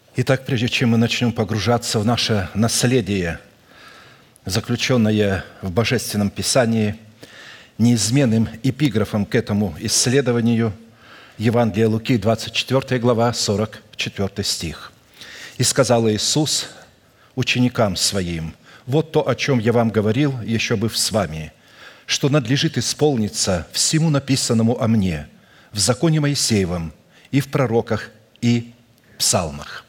Итак, прежде чем мы начнем погружаться в наше наследие, заключенное в Божественном Писании, неизменным эпиграфом к этому исследованию Евангелие Луки, 24 глава, 44 стих. «И сказал Иисус ученикам Своим: вот то, о чем я вам говорил, еще быв с вами, что надлежит исполниться всему написанному о мне в законе Моисеевом и в пророках и псалмах».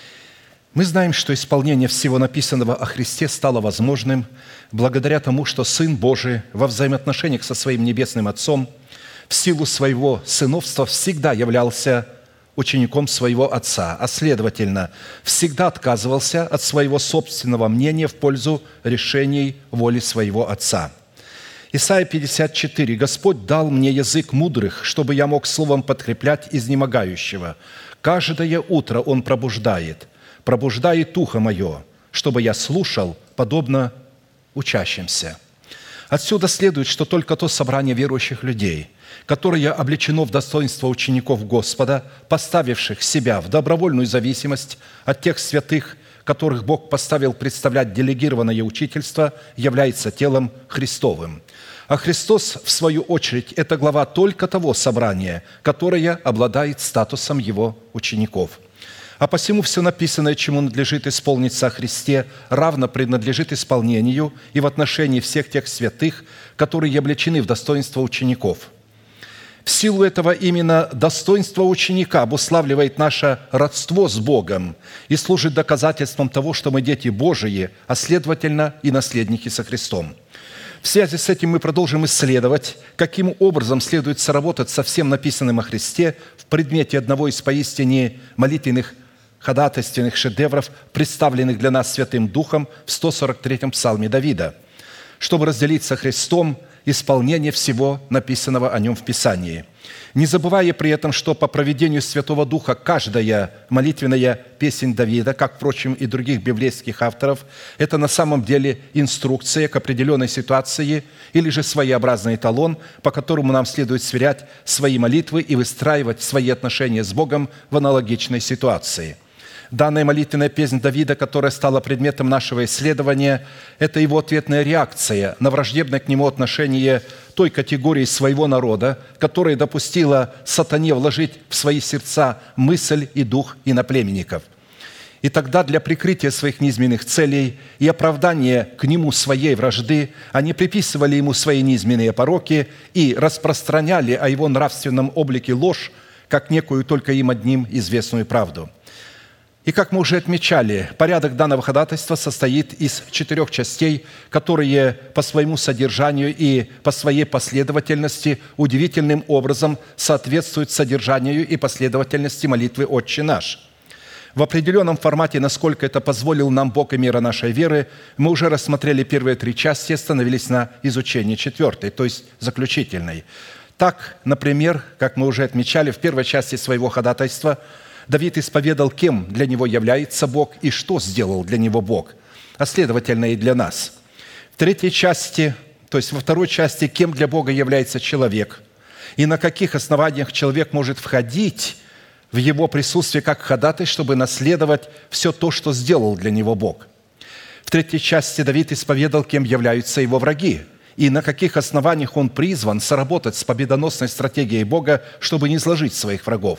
Мы знаем, что исполнение всего написанного о Христе стало возможным благодаря тому, что Сын Божий во взаимоотношениях со Своим Небесным Отцом в силу Своего сыновства всегда являлся учеником Своего Отца, а следовательно, всегда отказывался от своего собственного мнения в пользу решений воли Своего Отца. Исайя 54. «Господь дал мне язык мудрых, чтобы я мог словом подкреплять изнемогающего. Каждое утро Он пробуждает ухо мое, чтобы я слушал, подобно учащимся». Отсюда следует, что только то собрание верующих людей, которое облечено в достоинство учеников Господа, поставивших себя в добровольную зависимость от тех святых, которых Бог поставил представлять делегированное учительство, является телом Христовым. А Христос, в свою очередь, это глава только того собрания, которое обладает статусом Его учеников. А посему все написанное, чему надлежит исполниться о Христе, равно принадлежит исполнению и в отношении всех тех святых, которые облечены в достоинство учеников. В силу этого именно достоинство ученика обуславливает наше родство с Богом и служит доказательством того, что мы дети Божии, а следовательно и наследники со Христом. В связи с этим мы продолжим исследовать, каким образом следует соработать со всем написанным о Христе в предмете одного из поистине молитвенных ходатайственных шедевров, представленных для нас Святым Духом в 143-м псалме Давида, чтобы разделить со Христом исполнение всего написанного о Нем в Писании, не забывая при этом, что по провидению Святого Духа каждая молитвенная песнь Давида, как, впрочем, и других библейских авторов, это на самом деле инструкция к определенной ситуации или же своеобразный эталон, по которому нам следует сверять свои молитвы и выстраивать свои отношения с Богом в аналогичной ситуации. Данная молитвенная песнь Давида, которая стала предметом нашего исследования, это его ответная реакция на враждебное к нему отношение той категории своего народа, которая допустила сатане вложить в свои сердца мысль и дух иноплеменников. И тогда для прикрытия своих низменных целей и оправдания к нему своей вражды они приписывали ему свои низменные пороки и распространяли о его нравственном облике ложь, как некую только им одним известную правду. И, как мы уже отмечали, порядок данного ходатайства состоит из 4 частей, которые по своему содержанию и по своей последовательности удивительным образом соответствуют содержанию и последовательности молитвы «Отче наш». В определенном формате, насколько это позволил нам Бог и мера нашей веры, мы уже рассмотрели первые 3 части и остановились на изучении 4, то есть заключительной. Так, например, как мы уже отмечали, в первой части своего ходатайства Давид исповедал, кем для него является Бог и что сделал для него Бог, а следовательно и для нас. В 3 части, то есть во 2 части, кем для Бога является человек и на каких основаниях человек может входить в его присутствие как ходатай, чтобы наследовать все то, что сделал для него Бог. В 3 части Давид исповедал, кем являются его враги и на каких основаниях он призван соработать с победоносной стратегией Бога, чтобы не изложить своих врагов.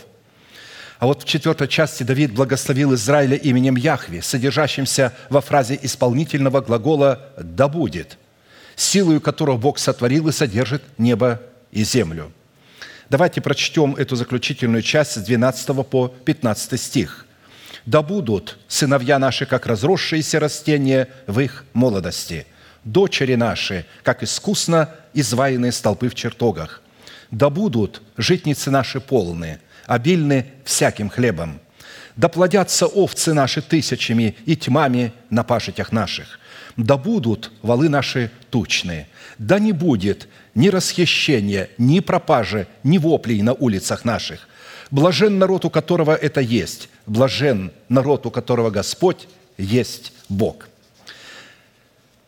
А вот в 4 части Давид благословил Израиля именем Яхве, содержащимся во фразе исполнительного глагола «да будет», силою которого Бог сотворил и содержит небо и землю. Давайте прочтем эту заключительную часть с 12 по 15 стих. «Да будут сыновья наши, как разросшиеся растения в их молодости, дочери наши, как искусно изваянные столпы в чертогах. Да будут житницы наши полны, обильны всяким хлебом. Да плодятся овцы наши тысячами и тьмами на пашетях наших. Да будут валы наши тучные. Да не будет ни расхищения, ни пропажи, ни воплей на улицах наших. Блажен народ, у которого это есть. Блажен народ, у которого Господь есть Бог».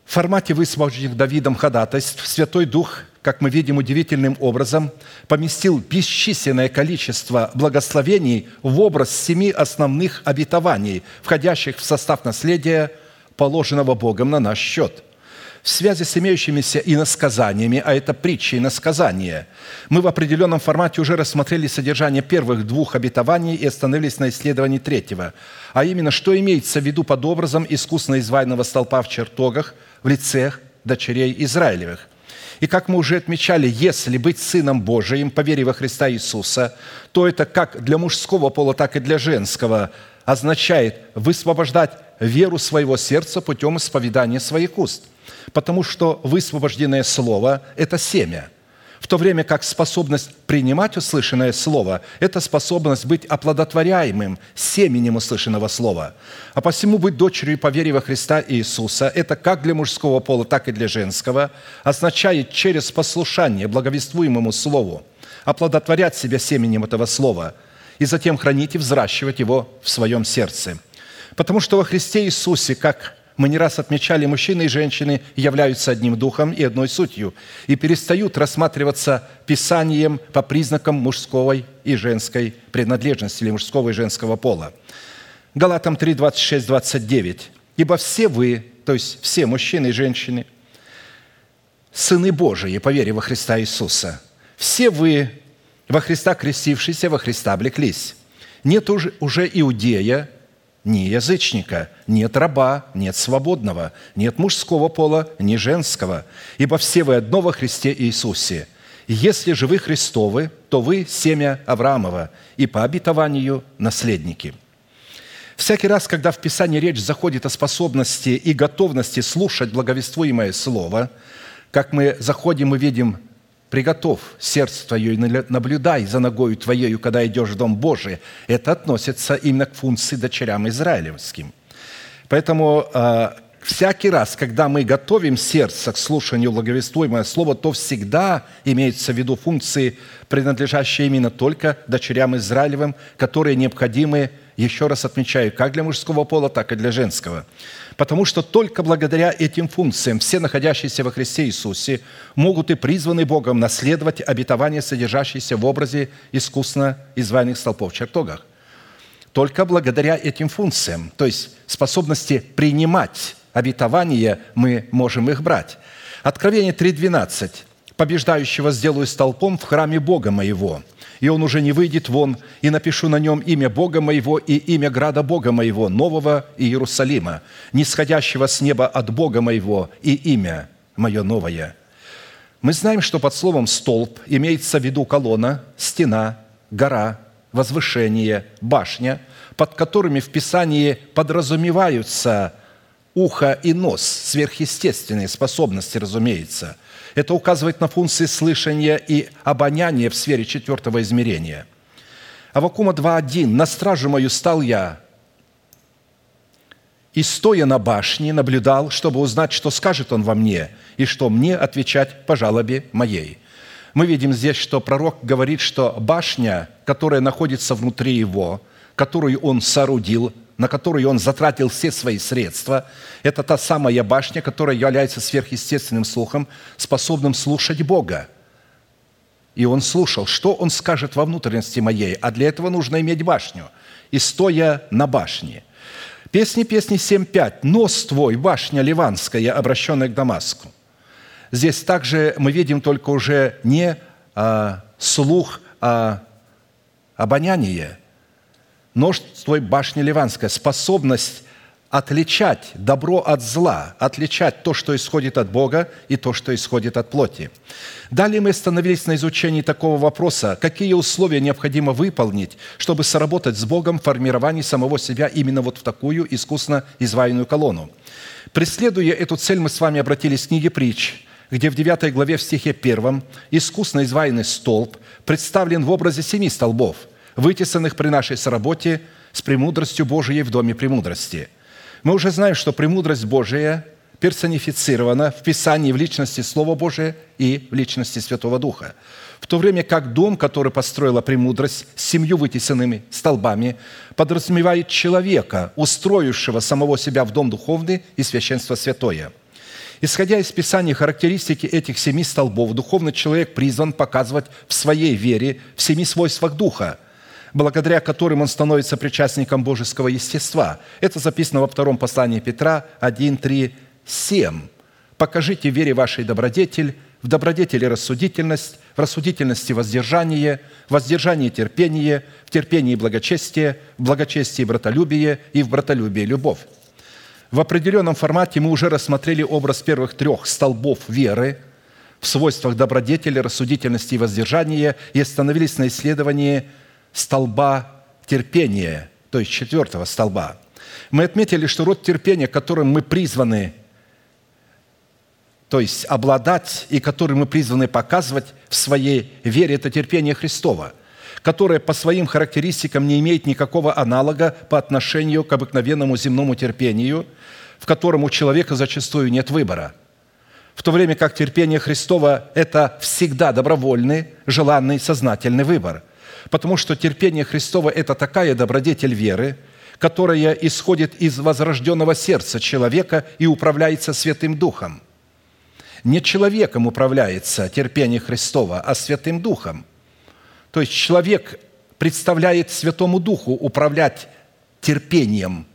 В формате высвобожденных Давидом ходатайств Святой Дух, как мы видим, удивительным образом поместил бесчисленное количество благословений в образ 7 основных обетований, входящих в состав наследия, положенного Богом на наш счет. В связи с имеющимися иносказаниями, а это притчи и иносказания, мы в определенном формате уже рассмотрели содержание первых 2 обетований и остановились на исследовании 3-го, а именно, что имеется в виду под образом искусно изваянного столпа в чертогах в лице дочерей Израилевых. И как мы уже отмечали, если быть Сыном Божиим по вере во Христа Иисуса, то это как для мужского пола, так и для женского означает высвобождать веру своего сердца путем исповедания своих уст, потому что высвобожденное слово – это семя, в то время как способность принимать услышанное слово – это способность быть оплодотворяемым семенем услышанного слова. А посему быть дочерью по вере во Христа Иисуса – это как для мужского пола, так и для женского, означает через послушание благовествуемому слову оплодотворять себя семенем этого слова и затем хранить и взращивать его в своем сердце. Потому что во Христе Иисусе, как мы не раз отмечали, мужчины и женщины являются одним духом и одной сутью и перестают рассматриваться Писанием по признакам мужской и женской принадлежности или мужского и женского пола. Галатам 3, 26, 29. «Ибо все вы, то есть все мужчины и женщины, сыны Божии по вере во Христа Иисуса. Все вы во Христа крестившиеся, во Христа облеклись. Нет уже иудея, ни язычника, нет раба, нет свободного, нет мужского пола, ни женского, ибо все вы одно во Христе Иисусе. Если же вы Христовы, то вы семя Авраамова и по обетованию наследники». Всякий раз, когда в Писании речь заходит о способности и готовности слушать благовествуемое Слово, как мы заходим и видим: «Приготовь сердце твое и наблюдай за ногою твоею, когда идешь в Дом Божий», это относится именно к функции дочерям израилевским. Поэтому всякий раз, когда мы готовим сердце к слушанию благовествуемого слова, то всегда имеются в виду функции, принадлежащие именно только дочерям Израилевым, которые необходимы, еще раз отмечаю, как для мужского пола, так и для женского. Потому что только благодаря этим функциям все находящиеся во Христе Иисусе могут и призваны Богом наследовать обетования, содержащиеся в образе искусно изваянных столпов в чертогах. Только благодаря этим функциям, то есть способности принимать обетования, мы можем их брать. Откровение 3:12. «Побеждающего сделаю столпом в храме Бога моего, и он уже не выйдет вон, и напишу на нем имя Бога моего и имя града Бога моего, нового Иерусалима, нисходящего с неба от Бога моего, и имя мое новое». Мы знаем, что под словом «столб» имеется в виду колонна, стена, гора, возвышение, башня, под которыми в Писании подразумеваются ухо и нос, сверхъестественные способности, разумеется. Это указывает на функции слышания и обоняния в сфере 4-го измерения. Аввакума 2:1. «На стражу мою стал я, и, стоя на башне, наблюдал, чтобы узнать, что скажет он во мне, и что мне отвечать по жалобе моей». Мы видим здесь, что пророк говорит, что башня, которая находится внутри его, которую он соорудил, на которую он затратил все свои средства, это та самая башня, которая является сверхъестественным слухом, способным слушать Бога. И он слушал, что он скажет во внутренности моей, а для этого нужно иметь башню. И стоя на башне. Песни 7:5. «Нос твой, башня ливанская, обращенная к Дамаску». Здесь также мы видим только уже не слух, а обоняние. Нож твой, башня ливанская, способность отличать добро от зла, отличать то, что исходит от Бога, и то, что исходит от плоти. Далее мы остановились на изучении такого вопроса: какие условия необходимо выполнить, чтобы соработать с Богом в формировании самого себя именно вот в такую искусно изваянную колонну. Преследуя эту цель, мы с вами обратились к книге Притч, где в 9 главе в стихе 1 искусно изваянный столб представлен в образе 7 столбов, вытесанных при нашей соработе с премудростью Божией в доме премудрости. Мы уже знаем, что премудрость Божия персонифицирована в Писании в личности Слова Божия и в личности Святого Духа. В то время как дом, который построила премудрость с 7 вытесанными столбами, подразумевает человека, устроившего самого себя в дом духовный и священство святое. Исходя из Писания характеристики этих 7 столбов, духовный человек призван показывать в своей вере в 7 свойствах Духа, благодаря которым он становится причастником божеского естества. Это записано во втором послании Петра 1, 3, 7. «Покажите в вере вашей добродетель, в добродетели рассудительность, в рассудительности воздержание, в воздержании терпение, в терпении благочестие, в благочестии братолюбие и в братолюбии любовь». В определенном формате мы уже рассмотрели образ первых 3 столбов веры в свойствах добродетели, рассудительности и воздержания и остановились на исследовании столба терпения, то есть 4 столба. Мы отметили, что род терпения, которым мы призваны, то есть обладать и который мы призваны показывать в своей вере, это терпение Христово, которое по своим характеристикам не имеет никакого аналога по отношению к обыкновенному земному терпению, в котором у человека зачастую нет выбора. В то время как терпение Христово – это всегда добровольный, желанный, сознательный выбор. Потому что терпение Христово – это такая добродетель веры, которая исходит из возрожденного сердца человека и управляется Святым Духом. Не человеком управляется терпение Христово, а Святым Духом. То есть человек представляет Святому Духу управлять терпением.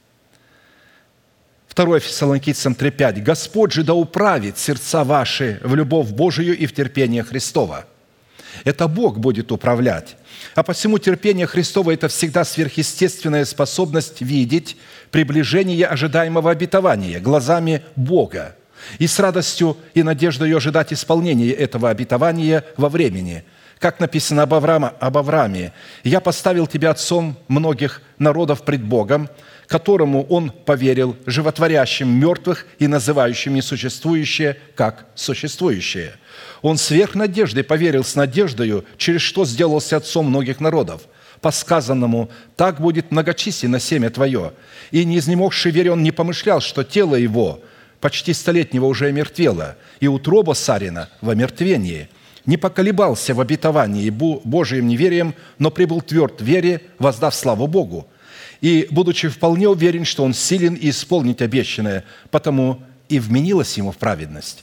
2 Фессалоникийцам 3,5. «Господь же да управит сердца ваши в любовь Божию и в терпение Христово». Это Бог будет управлять. А посему терпение Христово – это всегда сверхъестественная способность видеть приближение ожидаемого обетования глазами Бога и с радостью и надеждой ожидать исполнения этого обетования во времени. Как написано об Аврааме: «Я поставил тебя отцом многих народов пред Богом, которому он поверил, животворящим мертвых и называющим несуществующее как существующее. Он сверх надежды поверил с надеждою, через что сделался отцом многих народов. По сказанному: так будет многочисленно семя твое. И не изнемогший вере он не помышлял, что тело его почти столетнего уже омертвело, и утроба Сарина в омертвении. Не поколебался в обетовании Божиим неверием, но прибыл тверд в вере, воздав славу Богу. И, будучи вполне уверен, что он силен исполнить обещанное, потому и вменилось ему в праведность».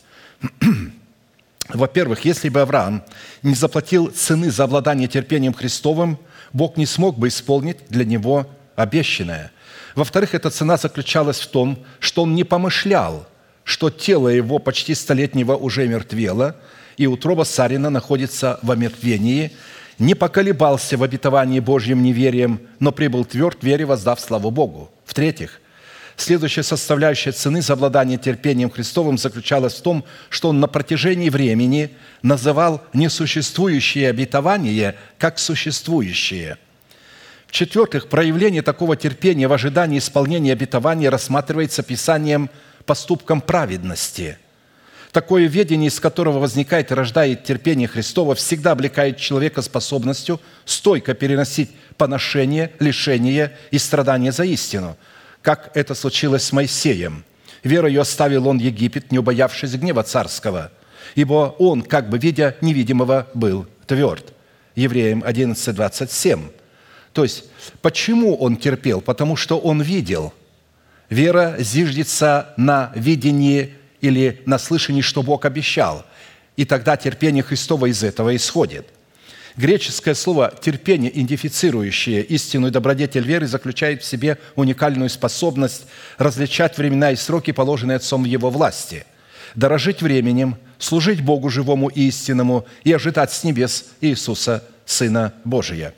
Во-первых, если бы Авраам не заплатил цены за обладание терпением Христовым, Бог не смог бы исполнить для него обещанное. Во-вторых, эта цена заключалась в том, что он не помышлял, что тело его почти столетнего уже мертвело, и утроба Сарина находится в омертвении, не поколебался в обетовании Божьим неверием, но прибыл тверд в вере, воздав славу Богу. В-третьих, следующая составляющая цены за обладание терпением Христовым заключалась в том, что он на протяжении времени называл несуществующие обетования как существующие. В-четвертых, проявление такого терпения в ожидании исполнения обетования рассматривается Писанием поступком праведности. Такое ведение, из которого возникает и рождает терпение Христово, всегда облекает человека способностью стойко переносить поношение, лишение и страдания за истину, как это случилось с Моисеем. Верою оставил он Египет, не убоявшись гнева царского, ибо он, как бы видя невидимого, был тверд. Евреям 11:27. То есть, почему он терпел? Потому что он видел. Вера зиждется на видении или на слышании, что Бог обещал. И тогда терпение Христово из этого исходит. Греческое слово «терпение», идентифицирующее истинную добродетель веры, заключает в себе уникальную способность различать времена и сроки, положенные Отцом в Его власти, дорожить временем, служить Богу живому и истинному и ожидать с небес Иисуса, Сына Божия.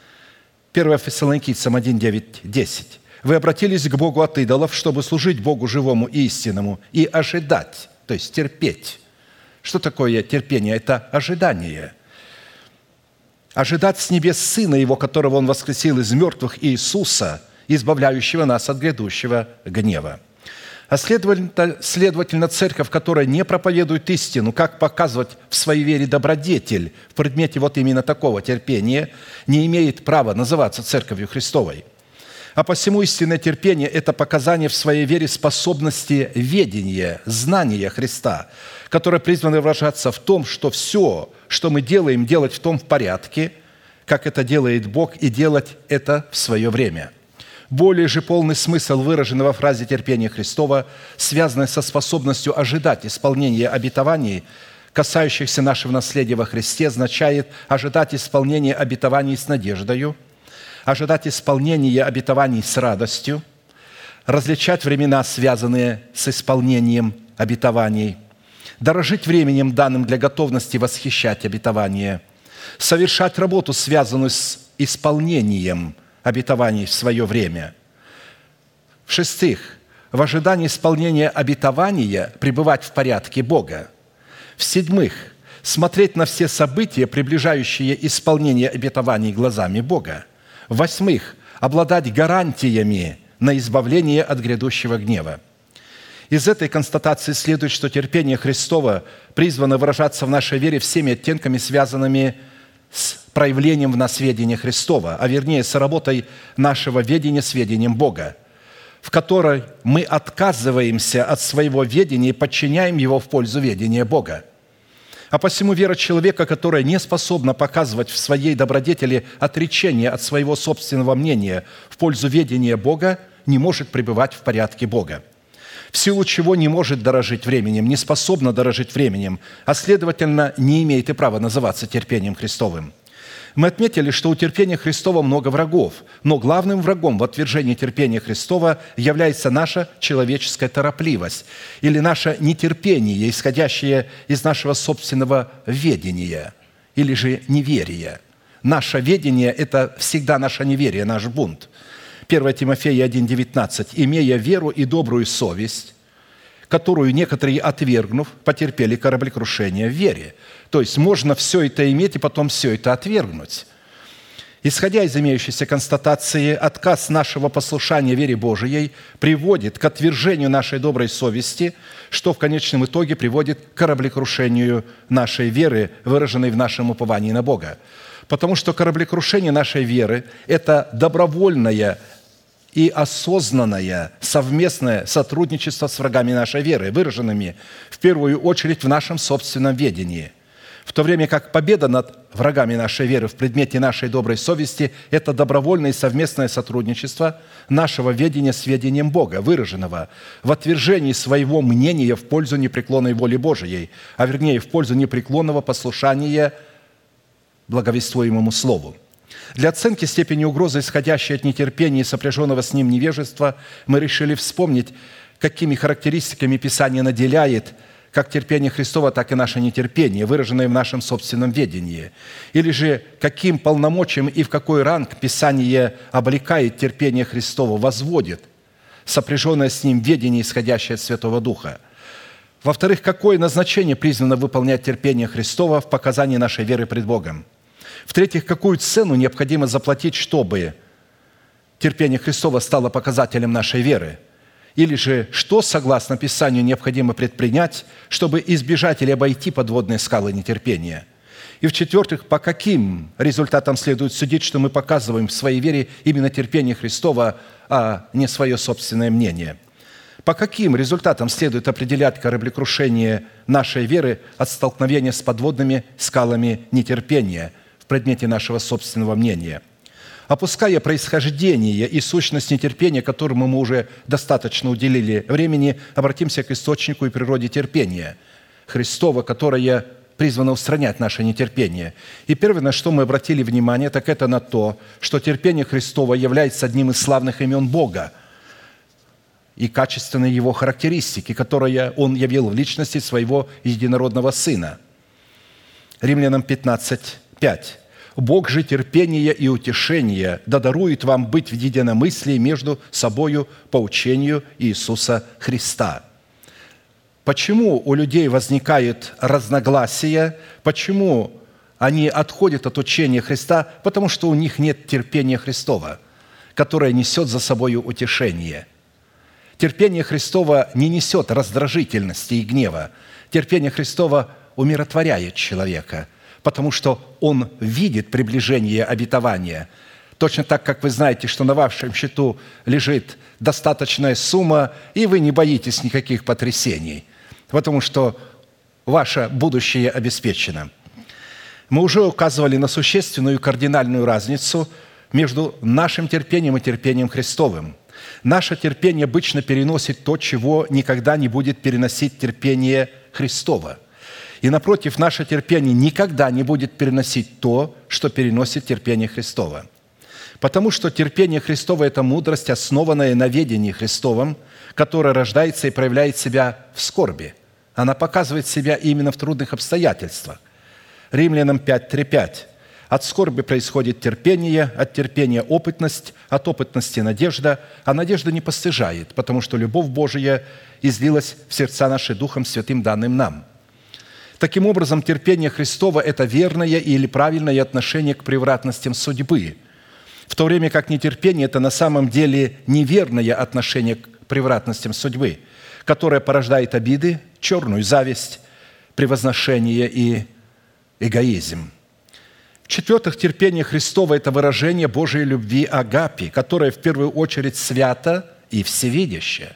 1 Фессалоникийцам 1, 9, 10. «Вы обратились к Богу от идолов, чтобы служить Богу живому и истинному и ожидать», то есть терпеть. Что такое терпение? Это ожидание. Ожидать с небес Сына Его, которого Он воскресил из мертвых, Иисуса, избавляющего нас от грядущего гнева. А следовательно, церковь, которая не проповедует истину, как показывать в своей вере добродетель в предмете вот именно такого терпения, не имеет права называться церковью Христовой. А посему истинное терпение – это показание в своей вере способности ведения, знания Христа, которое призвано выражаться в том, что все, что мы делаем, делать в том в порядке, как это делает Бог, и делать это в свое время. Более же полный смысл, выраженный во фразе терпения Христова, связанный со способностью ожидать исполнения обетований, касающихся нашего наследия во Христе, означает ожидать исполнения обетований с надеждою, ожидать исполнения обетований с радостью, различать времена, связанные с исполнением обетований, дорожить временем, данным для готовности восхищать обетование, совершать работу, связанную с исполнением обетований в свое время. В-шестых, в ожидании исполнения обетования пребывать в порядке Бога. В-седьмых, смотреть на все события, приближающие исполнение обетований глазами Бога. В-восьмых, обладать гарантиями на избавление от грядущего гнева. Из этой констатации следует, что терпение Христово призвано выражаться в нашей вере всеми оттенками, связанными с проявлением в нас ведения Христова, а вернее с работой нашего ведения с ведением Бога, в которой мы отказываемся от своего ведения и подчиняем его в пользу ведения Бога. А посему вера человека, которая не способна показывать в своей добродетели отречение от своего собственного мнения в пользу ведения Бога, не может пребывать в порядке Бога. В силу чего не может дорожить временем, не способна дорожить временем, а следовательно, не имеет и права называться терпением Христовым. Мы отметили, что у терпения Христова много врагов, но главным врагом в отвержении терпения Христова является наша человеческая торопливость или наше нетерпение, исходящее из нашего собственного ведения или же неверия. Наше ведение – это всегда наше неверие, наш бунт. 1 Тимофея 1,19. «Имея веру и добрую совесть, которую некоторые, отвергнув, потерпели кораблекрушение в вере». То есть можно все это иметь и потом все это отвергнуть. Исходя из имеющейся констатации, отказ нашего послушания вере Божией приводит к отвержению нашей доброй совести, что в конечном итоге приводит к кораблекрушению нашей веры, выраженной в нашем уповании на Бога. Потому что кораблекрушение нашей веры – это добровольное и осознанное совместное сотрудничество с врагами нашей веры, выраженными в первую очередь в нашем собственном ведении. В то время как победа над врагами нашей веры в предмете нашей доброй совести – это добровольное и совместное сотрудничество нашего ведения с ведением Бога, выраженного в отвержении своего мнения в пользу непреклонной воли Божией, а вернее, в пользу непреклонного послушания благовествуемому Слову. Для оценки степени угрозы, исходящей от нетерпения и сопряженного с ним невежества, мы решили вспомнить, какими характеристиками Писание наделяет как терпение Христова, так и наше нетерпение, выраженное в нашем собственном ведении. Или же каким полномочием и в какой ранг Писание облекает терпение Христова, возводит сопряженное с ним ведение, исходящее от Святого Духа. Во-вторых, какое назначение призвано выполнять терпение Христова в показании нашей веры пред Богом. В-третьих, какую цену необходимо заплатить, чтобы терпение Христова стало показателем нашей веры. Или же, что, согласно Писанию, необходимо предпринять, чтобы избежать или обойти подводные скалы нетерпения. И в-четвертых, по каким результатам следует судить, что мы показываем в своей вере именно терпение Христова, а не свое собственное мнение. По каким результатам следует определять кораблекрушение нашей веры от столкновения с подводными скалами нетерпения в предмете нашего собственного мнения. Опуская происхождение и сущность нетерпения, которому мы уже достаточно уделили времени, обратимся к источнику и природе терпения Христова, которое призвано устранять наше нетерпение. И первое, на что мы обратили внимание, так это на то, что терпение Христова является одним из славных имен Бога и качественной Его характеристики, которые Он явил в личности Своего единородного Сына. Римлянам 15:5. «Бог же терпения и утешения да дарует вам быть в единомыслии между собою по учению Иисуса Христа». Почему у людей возникают разногласия? Почему они отходят от учения Христа? Потому что у них нет терпения Христова, которое несет за собою утешение. Терпение Христова не несет раздражительности и гнева. Терпение Христова умиротворяет человека, потому что он видит приближение обетования. Точно так, как вы знаете, что на вашем счету лежит достаточная сумма, и вы не боитесь никаких потрясений, потому что ваше будущее обеспечено. Мы уже указывали на существенную кардинальную разницу между нашим терпением и терпением Христовым. Наше терпение обычно переносит то, чего никогда не будет переносить терпение Христово. И напротив, наше терпение никогда не будет переносить то, что переносит терпение Христово. Потому что терпение Христово – это мудрость, основанная на ведении Христовом, которая рождается и проявляет себя в скорби. Она показывает себя именно в трудных обстоятельствах. Римлянам 5:3-5. От скорби происходит терпение, от терпения опытность, от опытности надежда, а надежда не постыжает, потому что любовь Божия излилась в сердца наши Духом Святым, данным нам. Таким образом, терпение Христово – это верное или правильное отношение к превратностям судьбы, в то время как нетерпение – это на самом деле неверное отношение к превратностям судьбы, которое порождает обиды, черную зависть, превозношение и эгоизм. В-четвертых, терпение Христово – это выражение Божией любви агапи, которая в первую очередь свята и всевидящая.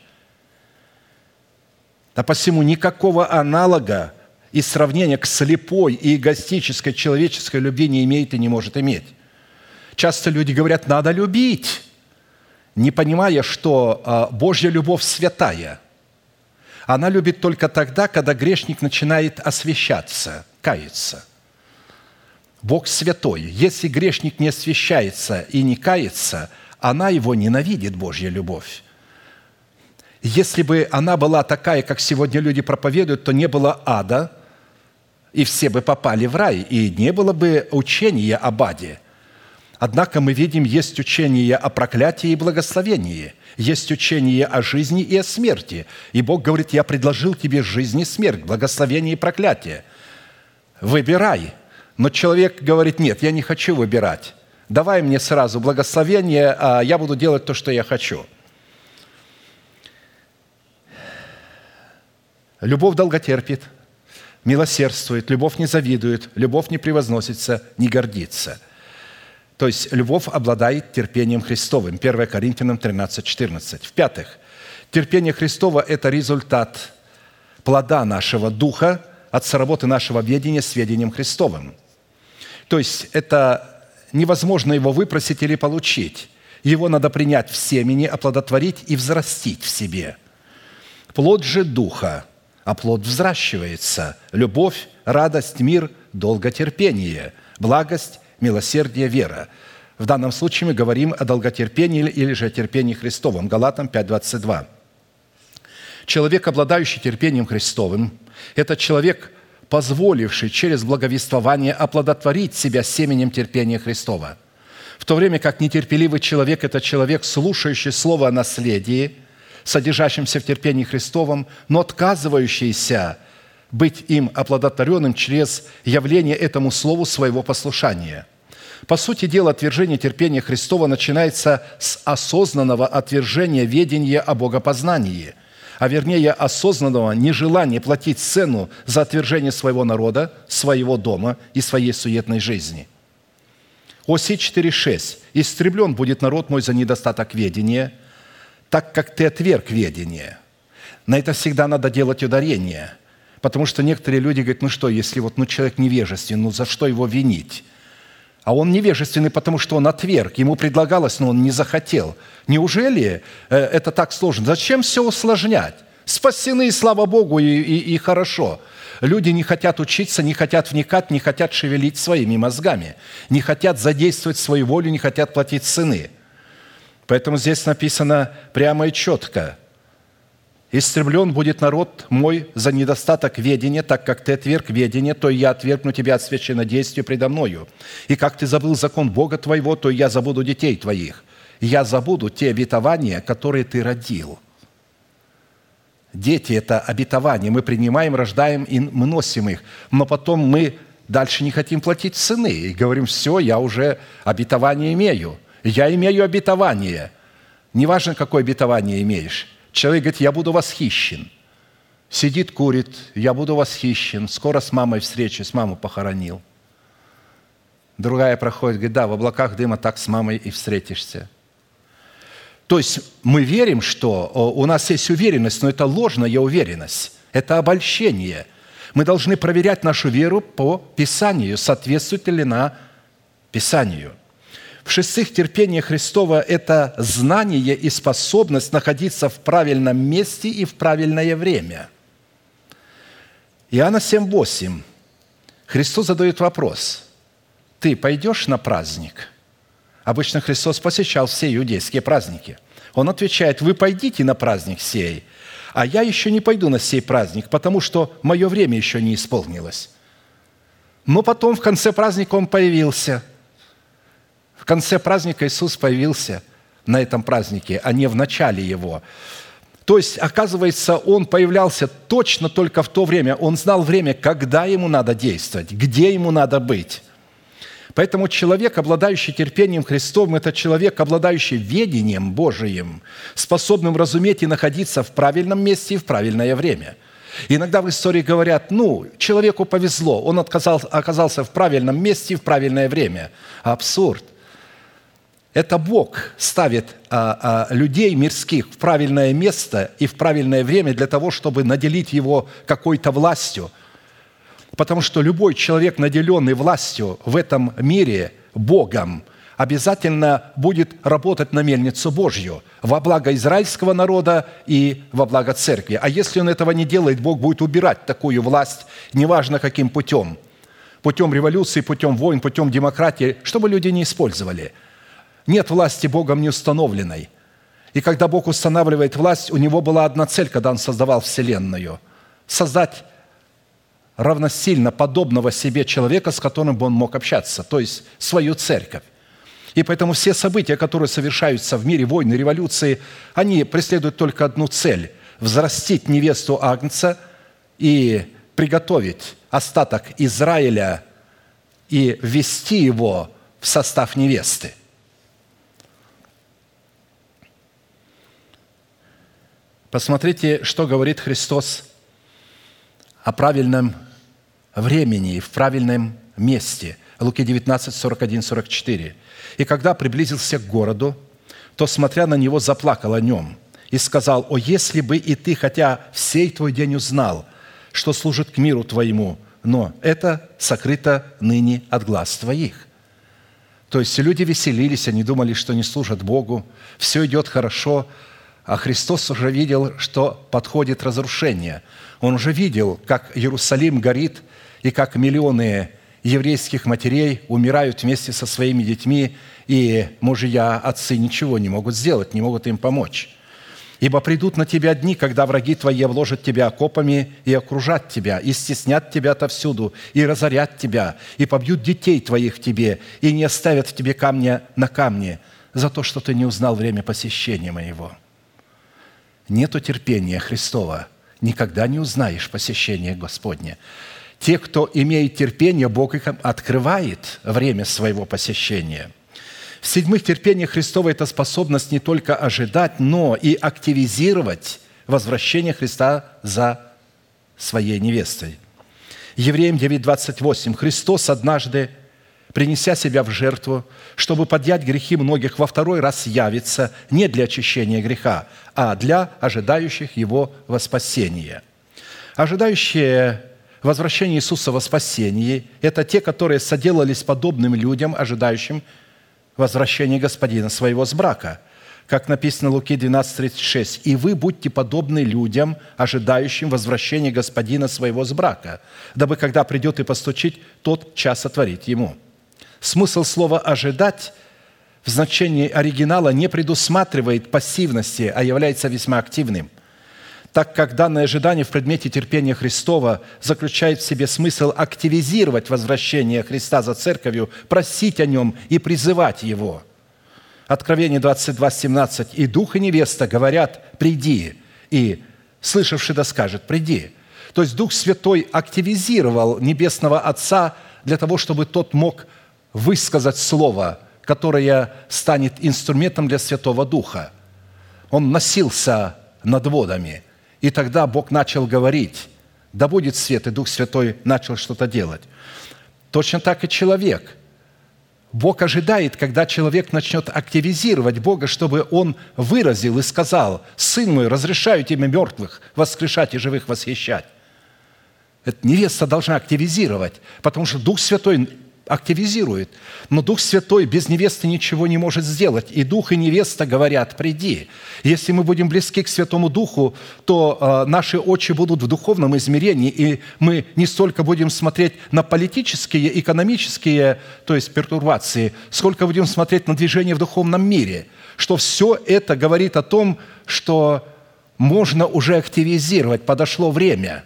А посему никакого аналога и сравнения к слепой и эгоистической человеческой любви не имеет и не может иметь. Часто люди говорят, надо любить, не понимая, что Божья любовь святая. Она любит только тогда, когда грешник начинает освящаться, каяться. Бог святой. Если грешник не освящается и не кается, она его ненавидит, Божья любовь. Если бы она была такая, как сегодня люди проповедуют, то не было ада, и все бы попали в рай, и не было бы учения об аде. Однако мы видим, есть учение о проклятии и благословении, есть учение о жизни и о смерти. И Бог говорит, я предложил тебе жизнь и смерть, благословение и проклятие. Выбирай. Но человек говорит, нет, я не хочу выбирать. Давай мне сразу благословение, а я буду делать то, что я хочу. Любовь долготерпит, милосердствует, любовь не завидует, любовь не превозносится, не гордится. То есть любовь обладает терпением Христовым. 1 Коринфянам 13:14. В-пятых, терпение Христово – это результат плода нашего духа от соработы нашего ведения с ведением Христовым. То есть это невозможно его выпросить или получить. Его надо принять в семени, оплодотворить и взрастить в себе. Плод же духа, а плод взращивается – любовь, радость, мир, долготерпение, благость, милосердие, вера. В данном случае мы говорим о долготерпении или же о терпении Христовом. Галатам 5:22. Человек, обладающий терпением Христовым, это человек, позволивший через благовествование оплодотворить себя семенем терпения Христова. В то время как нетерпеливый человек – это человек, слушающий слово о наследии, содержащемся в терпении Христовом, но отказывающийся быть им оплодотворенным через явление этому слову своего послушания. По сути дела, отвержение терпения Христова начинается с осознанного отвержения ведения о богопознании, а вернее осознанного нежелания платить цену за отвержение своего народа, своего дома и своей суетной жизни. Осия 4:6. «Истреблен будет народ мой за недостаток ведения, так как ты отверг ведение». На это всегда надо делать ударение, потому что некоторые люди говорят, если человек невежественный, за что его винить? А он невежественный, потому что он отверг. Ему предлагалось, но он не захотел. Неужели это так сложно? Зачем все усложнять? Спасены, слава Богу, и хорошо. Люди не хотят учиться, не хотят вникать, не хотят шевелить своими мозгами, не хотят задействовать свою волю, не хотят платить цены. Поэтому здесь написано прямо и четко. «Истреблен будет народ мой за недостаток ведения, так как ты отверг ведение, то я отвергну тебя от священнодействия предо мною. И как ты забыл закон Бога твоего, то я забуду детей твоих. Я забуду те обетования, которые ты родил». Дети – это обетование. Мы принимаем, рождаем и мы носим их. Но потом мы дальше не хотим платить цены. И говорим, все, я уже обетование имею. Я имею обетование. Неважно, какое обетование имеешь. Человек говорит, я буду восхищен. Сидит, курит, я буду восхищен. Скоро с мамой встречусь, маму похоронил. Другая проходит, говорит, да, в облаках дыма так с мамой и встретишься. То есть мы верим, что у нас есть уверенность, но это ложная уверенность, это обольщение. Мы должны проверять нашу веру по Писанию, соответствует ли она Писанию. В-шестых, терпение Христово – это знание и способность находиться в правильном месте и в правильное время. Иоанна 7:8. Христос задает вопрос: «Ты пойдешь на праздник?» Обычно Христос посещал все иудейские праздники. Он отвечает: «Вы пойдите на праздник сей, а я еще не пойду на сей праздник, потому что мое время еще не исполнилось». Но потом в конце праздника Он появился. В конце праздника Иисус появился на этом празднике, а не в начале его. То есть, оказывается, Он появлялся точно только в то время. Он знал время, когда Ему надо действовать, где Ему надо быть. Поэтому человек, обладающий терпением Христовым, это человек, обладающий ведением Божиим, способным разуметь и находиться в правильном месте и в правильное время. Иногда в истории говорят: человеку повезло, он оказался в правильном месте и в правильное время. Абсурд. Это Бог ставит людей мирских в правильное место и в правильное время для того, чтобы наделить его какой-то властью. Потому что любой человек, наделенный властью в этом мире Богом, обязательно будет работать на мельницу Божью во благо израильского народа и во благо церкви. А если он этого не делает, Бог будет убирать такую власть, неважно каким путем. Путем революции, путем войн, путем демократии, чтобы люди не использовали. Нет власти Богом не установленной. И когда Бог устанавливает власть, у Него была одна цель, когда Он создавал Вселенную – создать равносильно подобного себе человека, с которым бы Он мог общаться, то есть свою церковь. И поэтому все события, которые совершаются в мире войны, революции, они преследуют только одну цель – взрастить невесту Агнца и приготовить остаток Израиля и ввести его в состав невесты. Посмотрите, что говорит Христос о правильном времени и в правильном месте. Луки 19, 41, 44. «И когда приблизился к городу, то, смотря на него, заплакал о нем и сказал: «О, если бы и ты, хотя сей твой день узнал, что служит к миру твоему, но это сокрыто ныне от глаз твоих». То есть люди веселились, они думали, что не служат Богу, все идет хорошо, а Христос уже видел, что подходит разрушение. Он уже видел, как Иерусалим горит, и как миллионы еврейских матерей умирают вместе со своими детьми, и мужья, отцы ничего не могут сделать, не могут им помочь. «Ибо придут на тебя дни, когда враги твои обложат тебя окопами и окружат тебя, и стеснят тебя отовсюду, и разорят тебя, и побьют детей твоих в тебе, и не оставят в тебе камня на камне за то, что ты не узнал время посещения моего». Нету терпения Христова, никогда не узнаешь посещение Господне. Те, кто имеет терпение, Бог их открывает время своего посещения. В-седьмых, терпение Христово – это способность не только ожидать, но и активизировать возвращение Христа за своей невестой. Евреям 9:28. «Христос однажды, принеся себя в жертву, чтобы поднять грехи многих, во второй раз явится не для очищения греха, а для ожидающих Его во спасение». Ожидающие возвращение Иисуса во спасение – это те, которые соделались подобным людям, ожидающим возвращения Господина своего с брака. Как написано в Луки 12:36. «И вы будьте подобны людям, ожидающим возвращения Господина своего с брака, дабы, когда придет и постучит, тот час отворить ему». Смысл слова «ожидать» в значении оригинала не предусматривает пассивности, а является весьма активным, так как данное ожидание в предмете терпения Христова заключает в себе смысл активизировать возвращение Христа за церковью, просить о нем и призывать Его. Откровение 22:17. «И Дух и невеста говорят: приди, и слышавший да скажет: приди». То есть Дух Святой активизировал Небесного Отца для того, чтобы Тот мог высказать слово, которое станет инструментом для Святого Духа. Он носился над водами, и тогда Бог начал говорить: «Да будет свет», и Дух Святой начал что-то делать. Точно так и человек. Бог ожидает, когда человек начнет активизировать Бога, чтобы он выразил и сказал: «Сын мой, разрешаю тебе мертвых воскрешать и живых восхищать». Эта невеста должна активизировать, потому что Дух Святой активизирует. Но Дух Святой без невесты ничего не может сделать. И Дух, и невеста говорят: приди. Если мы будем близки к Святому Духу, то наши очи будут в духовном измерении, и мы не столько будем смотреть на политические, экономические, то есть пертурбации, сколько будем смотреть на движение в духовном мире, что все это говорит о том, что можно уже активизировать, подошло время.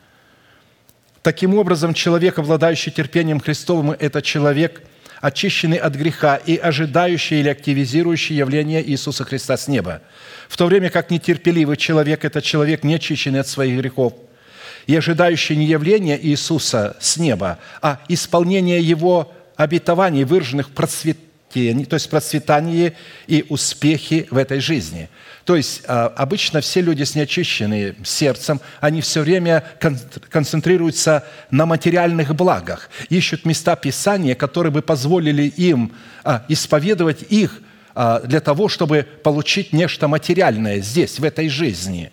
Таким образом, человек, обладающий терпением Христовым, это человек, очищенный от греха и ожидающий или активизирующий явление Иисуса Христа с неба. В то время как нетерпеливый человек – это человек, не очищенный от своих грехов и ожидающий не явления Иисуса с неба, а исполнение Его обетований, выраженных в процветании, то есть процветании и успехе в этой жизни. То есть обычно все люди с неочищенным сердцем, они все время концентрируются на материальных благах, ищут места Писания, которые бы позволили им исповедовать их для того, чтобы получить нечто материальное здесь, в этой жизни.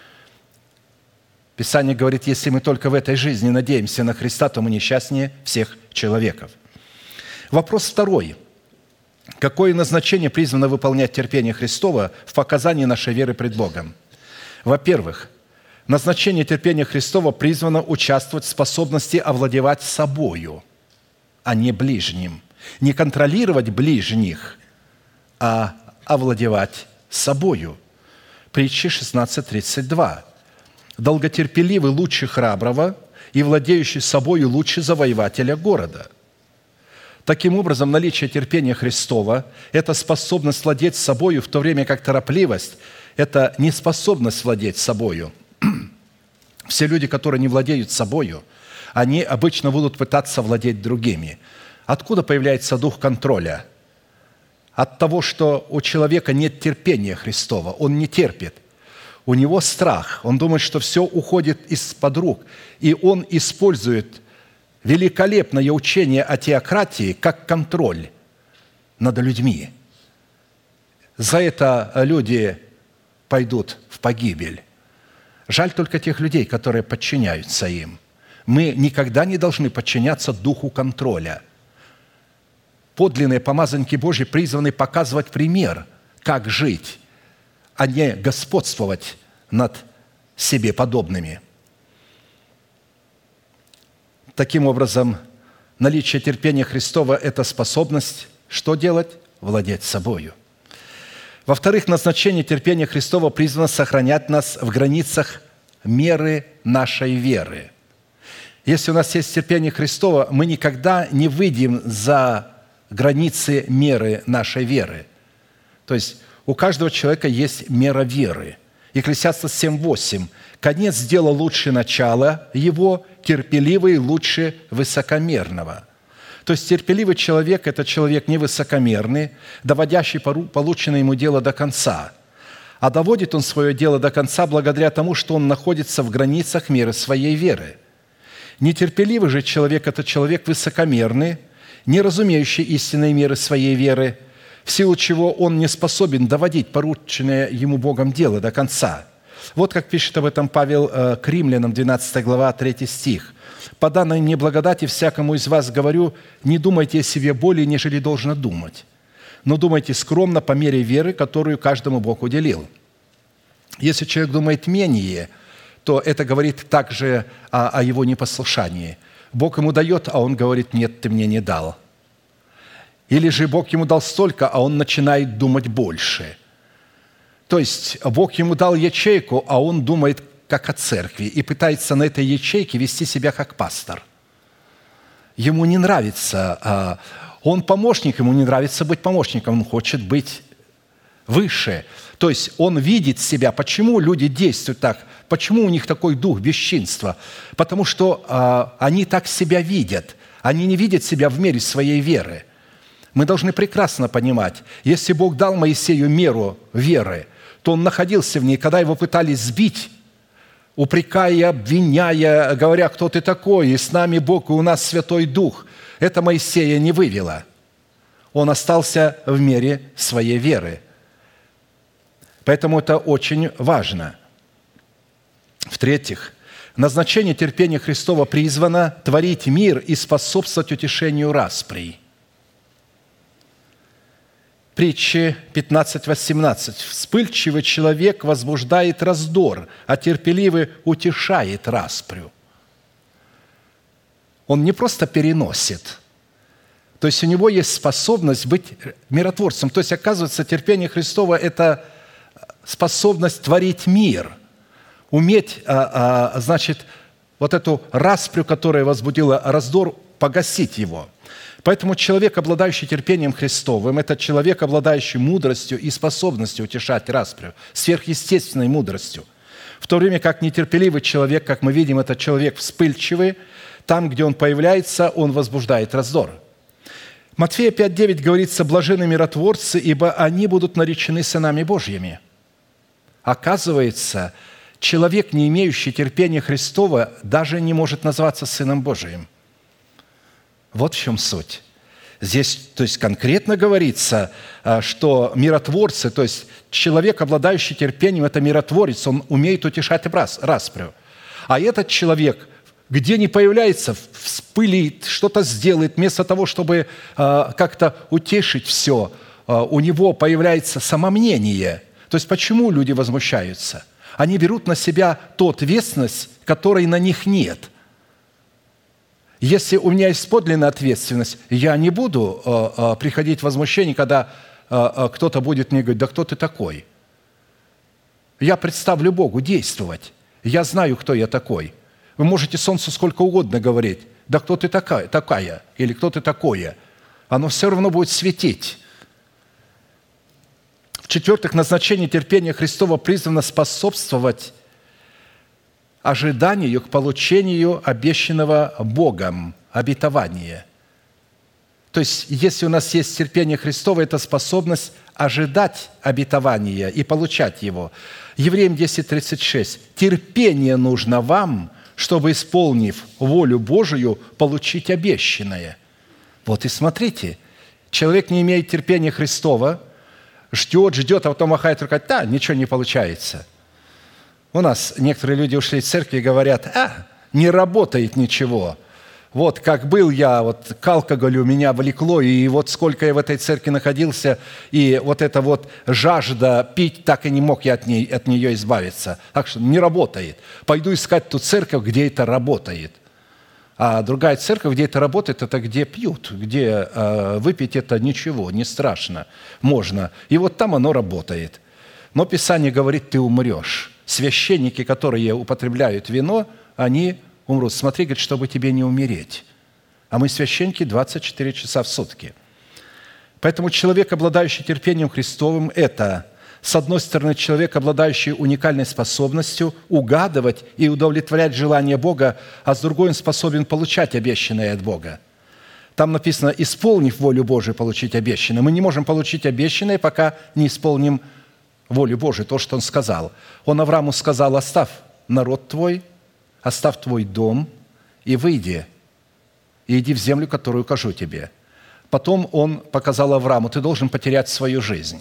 Писание говорит: если мы только в этой жизни надеемся на Христа, то мы несчастнее всех человеков. Вопрос второй. Какое назначение призвано выполнять терпение Христова в показании нашей веры пред Богом? Во-первых, назначение терпения Христова призвано участвовать в способности овладевать собою, а не ближним. Не контролировать ближних, а овладевать собою. Притчи 16:32. «Долготерпеливый лучше храброго, и владеющий собою лучше завоевателя города». Таким образом, наличие терпения Христова – это способность владеть собою, в то время как торопливость – это неспособность владеть собою. Все люди, которые не владеют собою, они обычно будут пытаться владеть другими. Откуда появляется дух контроля? От того, что у человека нет терпения Христова, он не терпит. У него страх, он думает, что все уходит из-под рук, и он использует великолепное учение о теократии как контроль над людьми. За это люди пойдут в погибель. Жаль только тех людей, которые подчиняются им. Мы никогда не должны подчиняться духу контроля. Подлинные помазанники Божьи призваны показывать пример, как жить, а не господствовать над себе подобными. Таким образом, наличие терпения Христова – это способность что делать? Владеть собою. Во-вторых, назначение терпения Христова призвано сохранять нас в границах меры нашей веры. Если у нас есть терпение Христова, мы никогда не выйдем за границы меры нашей веры. То есть у каждого человека есть мера веры. Екклесиаста 7:8. «Конец дела лучше начала его, терпеливый лучше высокомерного». То есть терпеливый человек – это человек невысокомерный, доводящий полученное ему дело до конца. А доводит он свое дело до конца благодаря тому, что он находится в границах меры своей веры. Нетерпеливый же человек – это человек высокомерный, не разумеющий истинной меры своей веры, в силу чего он не способен доводить порученное ему Богом дело до конца. Вот как пишет об этом Павел к Римлянам, 12 глава, 3 стих. «По данной мне благодати всякому из вас говорю, не думайте о себе более, нежели должно думать, но думайте скромно по мере веры, которую каждому Бог уделил». Если человек думает менее, то это говорит также о его непослушании. Бог ему дает, а он говорит: «Нет, ты мне не дал». Или же Бог ему дал столько, а он начинает думать больше. То есть Бог ему дал ячейку, а он думает как о церкви и пытается на этой ячейке вести себя как пастор. Ему не нравится, он помощник, ему не нравится быть помощником, он хочет быть выше. То есть он видит себя. Почему люди действуют так? Почему у них такой дух бесчинства? Потому что они так себя видят. Они не видят себя в мере своей веры. Мы должны прекрасно понимать, если Бог дал Моисею меру веры, то он находился в ней, когда его пытались сбить, упрекая, обвиняя, говоря: «Кто ты такой? И с нами Бог, и у нас Святой Дух». Это Моисея не вывело. Он остался в мере своей веры. Поэтому это очень важно. В-третьих, Назначение терпения Христова призвано творить мир и способствовать утешению расприй. Притчи 15:18. «Вспыльчивый человек возбуждает раздор, а терпеливый утешает распрю». Он не просто переносит, то есть у него есть способность быть миротворцем. То есть, оказывается, терпение Христово – это способность творить мир, уметь, значит, вот эту распрю, которая возбудила раздор, погасить его. Поэтому человек, обладающий терпением Христовым, это человек, обладающий мудростью и способностью утешать распрю, сверхъестественной мудростью. В то время как нетерпеливый человек, как мы видим, это человек вспыльчивый, там, где он появляется, он возбуждает раздор. Матфея 5:9 говорится: «Блаженны миротворцы, ибо они будут наречены сынами Божьими». Оказывается, человек, не имеющий терпения Христова, даже не может назваться сыном Божиим. Вот в чем суть. Здесь, то есть, конкретно говорится, что миротворцы, то есть человек, обладающий терпением, это миротворец, он умеет утешать распрю. А этот человек, где не появляется, вспылит, что-то сделает, вместо того, чтобы как-то утешить все, у него появляется самомнение. То есть почему люди возмущаются? Они берут на себя ту ответственность, которой на них нет. Если у меня есть подлинная ответственность, я не буду приходить в возмущение, когда кто-то будет мне говорить: да кто ты такой? Я представлю Богу действовать. Я знаю, кто я такой. Вы можете солнцу сколько угодно говорить: да кто ты такая, или кто ты такое. Оно все равно будет светить. В-четвертых, назначение терпения Христова призвано способствовать ожиданию к получению обещанного Богом обетования. То есть, если у нас есть терпение Христово, это способность ожидать обетования и получать его. Евреям 10:36. «Терпение нужно вам, чтобы, исполнив волю Божию, получить обещанное». Вот и смотрите, человек не имеет терпения Христова, ждет, а потом махает рукой: да, ничего не получается. У нас некоторые люди ушли из церкви и говорят: не работает ничего. Вот как был я, вот к алкоголю меня влекло, и вот сколько я в этой церкви находился, и вот эта вот жажда пить, так и не мог я от нее избавиться. Так что не работает. Пойду искать ту церковь, где это работает. А другая церковь, где это работает, это где пьют, где выпить это ничего, не страшно, можно. И вот там оно работает. Но Писание говорит: ты умрешь. Священники, которые употребляют вино, они умрут. Смотри, говорит, чтобы тебе не умереть. А мы священники 24 часа в сутки. Поэтому человек, обладающий терпением Христовым, это, с одной стороны, человек, обладающий уникальной способностью угадывать и удовлетворять желания Бога, а с другой, он способен получать обещанное от Бога. Там написано: исполнив волю Божию, получить обещанное. Мы не можем получить обещанное, пока не исполним волю Божию, то, что Он сказал. Он Аврааму сказал: оставь народ твой, оставь твой дом и выйди, и иди в землю, которую укажу тебе. Потом Он показал Аврааму: ты должен потерять свою жизнь.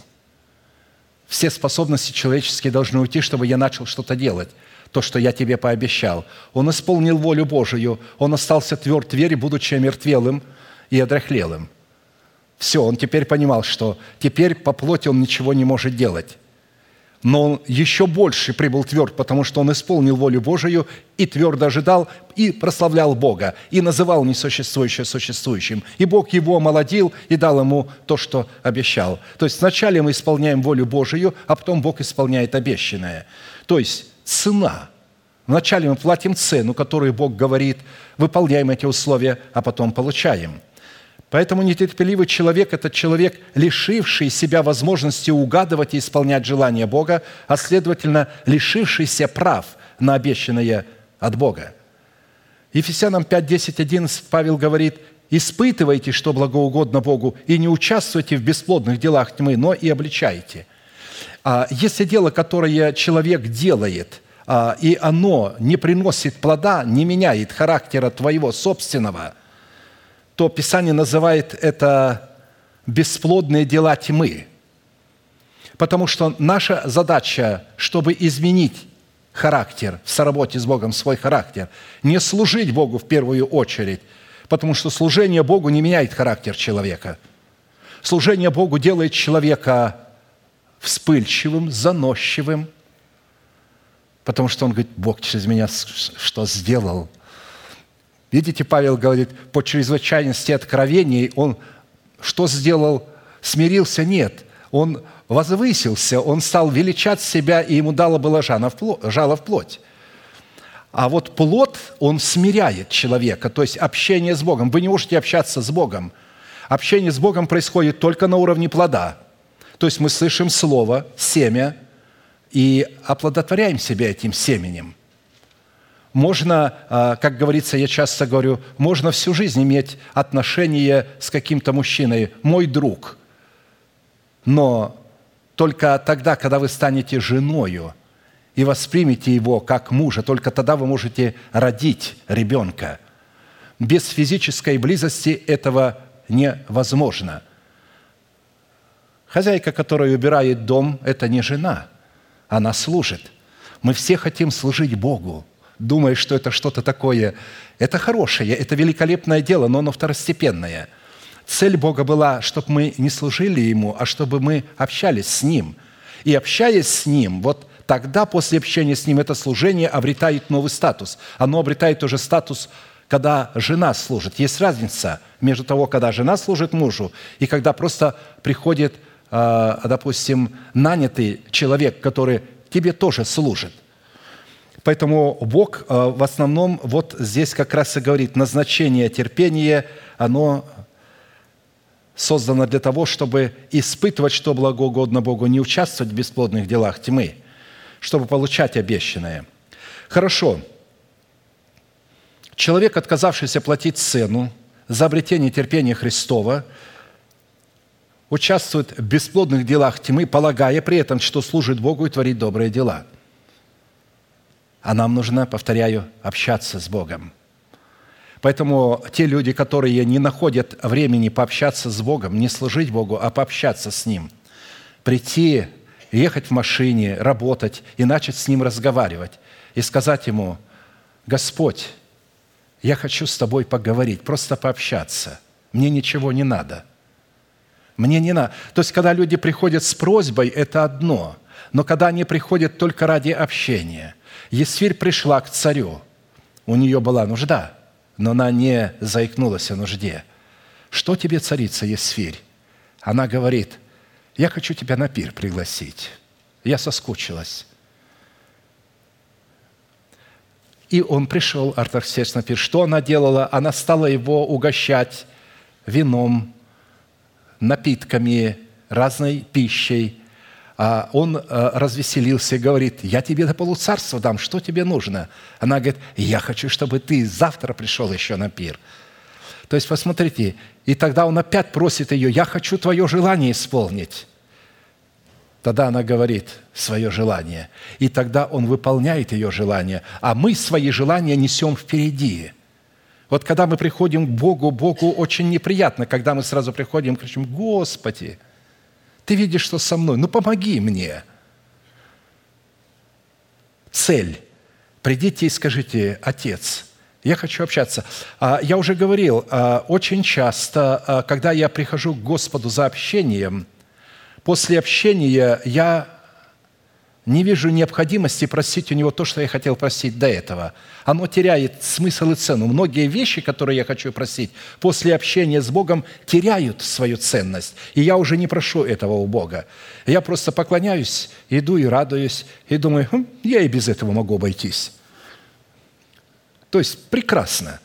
Все способности человеческие должны уйти, чтобы я начал что-то делать, то, что я тебе пообещал. Он исполнил волю Божию, он остался тверд в вере, будучи омертвелым и одряхлелым. Все, он теперь понимал, что теперь по плоти он ничего не может делать. Но он еще больше прибыл тверд, потому что он исполнил волю Божию и твердо ожидал, и прославлял Бога, и называл несуществующее существующим. И Бог его омолодил и дал ему то, что обещал. То есть вначале мы исполняем волю Божию, а потом Бог исполняет обещанное. То есть цена. Вначале мы платим цену, которую Бог говорит, выполняем эти условия, а потом получаем. Поэтому нетерпеливый человек – это человек, лишивший себя возможности угадывать и исполнять желания Бога, а, следовательно, лишившийся прав на обещанное от Бога. Ефесянам 5, 10, 11 Павел говорит: «Испытывайте, что благоугодно Богу, и не участвуйте в бесплодных делах тьмы, но и обличайте». Если дело, которое человек делает, и оно не приносит плода, не меняет характера твоего собственного, то Писание называет это бесплодные дела тьмы. Потому что наша задача, чтобы изменить характер, в соработе с Богом свой характер. Не служить Богу в первую очередь, потому что служение Богу не меняет характер человека. Служение Богу делает человека вспыльчивым, заносчивым, потому что он говорит: Бог через меня что сделал? Видите, Павел говорит, по чрезвычайности откровений он что сделал? Смирился? Нет. Он возвысился, он стал величать себя, и ему дало было жало в плоть. А вот плод, он смиряет человека, то есть общение с Богом. Вы не можете общаться с Богом. Общение с Богом происходит только на уровне плода. То есть мы слышим слово, семя, и оплодотворяем себя этим семенем. Можно, как говорится, я часто говорю, можно всю жизнь иметь отношения с каким-то мужчиной, мой друг. Но только тогда, когда вы станете женою и воспримете его как мужа, только тогда вы можете родить ребенка. Без физической близости этого невозможно. Хозяйка, которая убирает дом, это не жена, она служит. Мы все хотим служить Богу, думая, что это что-то такое. Это хорошее, это великолепное дело, но оно второстепенное. Цель Бога была, чтобы мы не служили Ему, а чтобы мы общались с Ним. И общаясь с Ним, вот тогда, после общения с Ним, это служение обретает новый статус. Оно обретает уже статус, когда жена служит. Есть разница между того, когда жена служит мужу, и когда просто приходит, допустим, нанятый человек, который тебе тоже служит. Поэтому Бог в основном вот здесь как раз и говорит, назначение терпения, оно создано для того, чтобы испытывать, что благоугодно Богу, не участвовать в бесплодных делах тьмы, чтобы получать обещанное. Хорошо. Человек, отказавшийся платить цену за обретение терпения Христова, участвует в бесплодных делах тьмы, полагая при этом, что служит Богу и творит добрые дела. А нам нужно, повторяю, общаться с Богом. Поэтому те люди, которые не находят времени пообщаться с Богом, не служить Богу, а пообщаться с Ним, прийти, ехать в машине, работать и начать с Ним разговаривать и сказать Ему: «Господь, я хочу с Тобой поговорить, просто пообщаться. Мне ничего не надо». Мне не надо. То есть, когда люди приходят с просьбой, это одно. Но когда они приходят только ради общения. Есфирь пришла к царю. У нее была нужда, но она не заикнулась о нужде. «Что тебе, царица Есфирь?» Она говорит: «Я хочу тебя на пир пригласить. Я соскучилась». И он пришел, Артаксеркс, на пир. Что она делала? Она стала его угощать вином, напитками, разной пищей. А он развеселился и говорит: «Я тебе до полуцарства дам, что тебе нужно?» Она говорит: «Я хочу, чтобы ты завтра пришел еще на пир». То есть, посмотрите, и тогда он опять просит ее: «Я хочу твое желание исполнить». Тогда она говорит свое желание, и тогда он выполняет ее желание, а мы свои желания несем впереди. Вот когда мы приходим к Богу, Богу очень неприятно, когда мы сразу приходим и кричим: «Господи, Ты видишь, что со мной, ну помоги мне». Цель. Придите и скажите: «Отец, я хочу общаться». Я уже говорил, очень часто, когда я прихожу к Господу за общением, после общения я не вижу необходимости просить у Него то, что я хотел просить до этого. Оно теряет смысл и цену. Многие вещи, которые я хочу просить, после общения с Богом теряют свою ценность. И я уже не прошу этого у Бога. Я просто поклоняюсь, иду и радуюсь, и думаю: я и без этого могу обойтись. То есть прекрасно.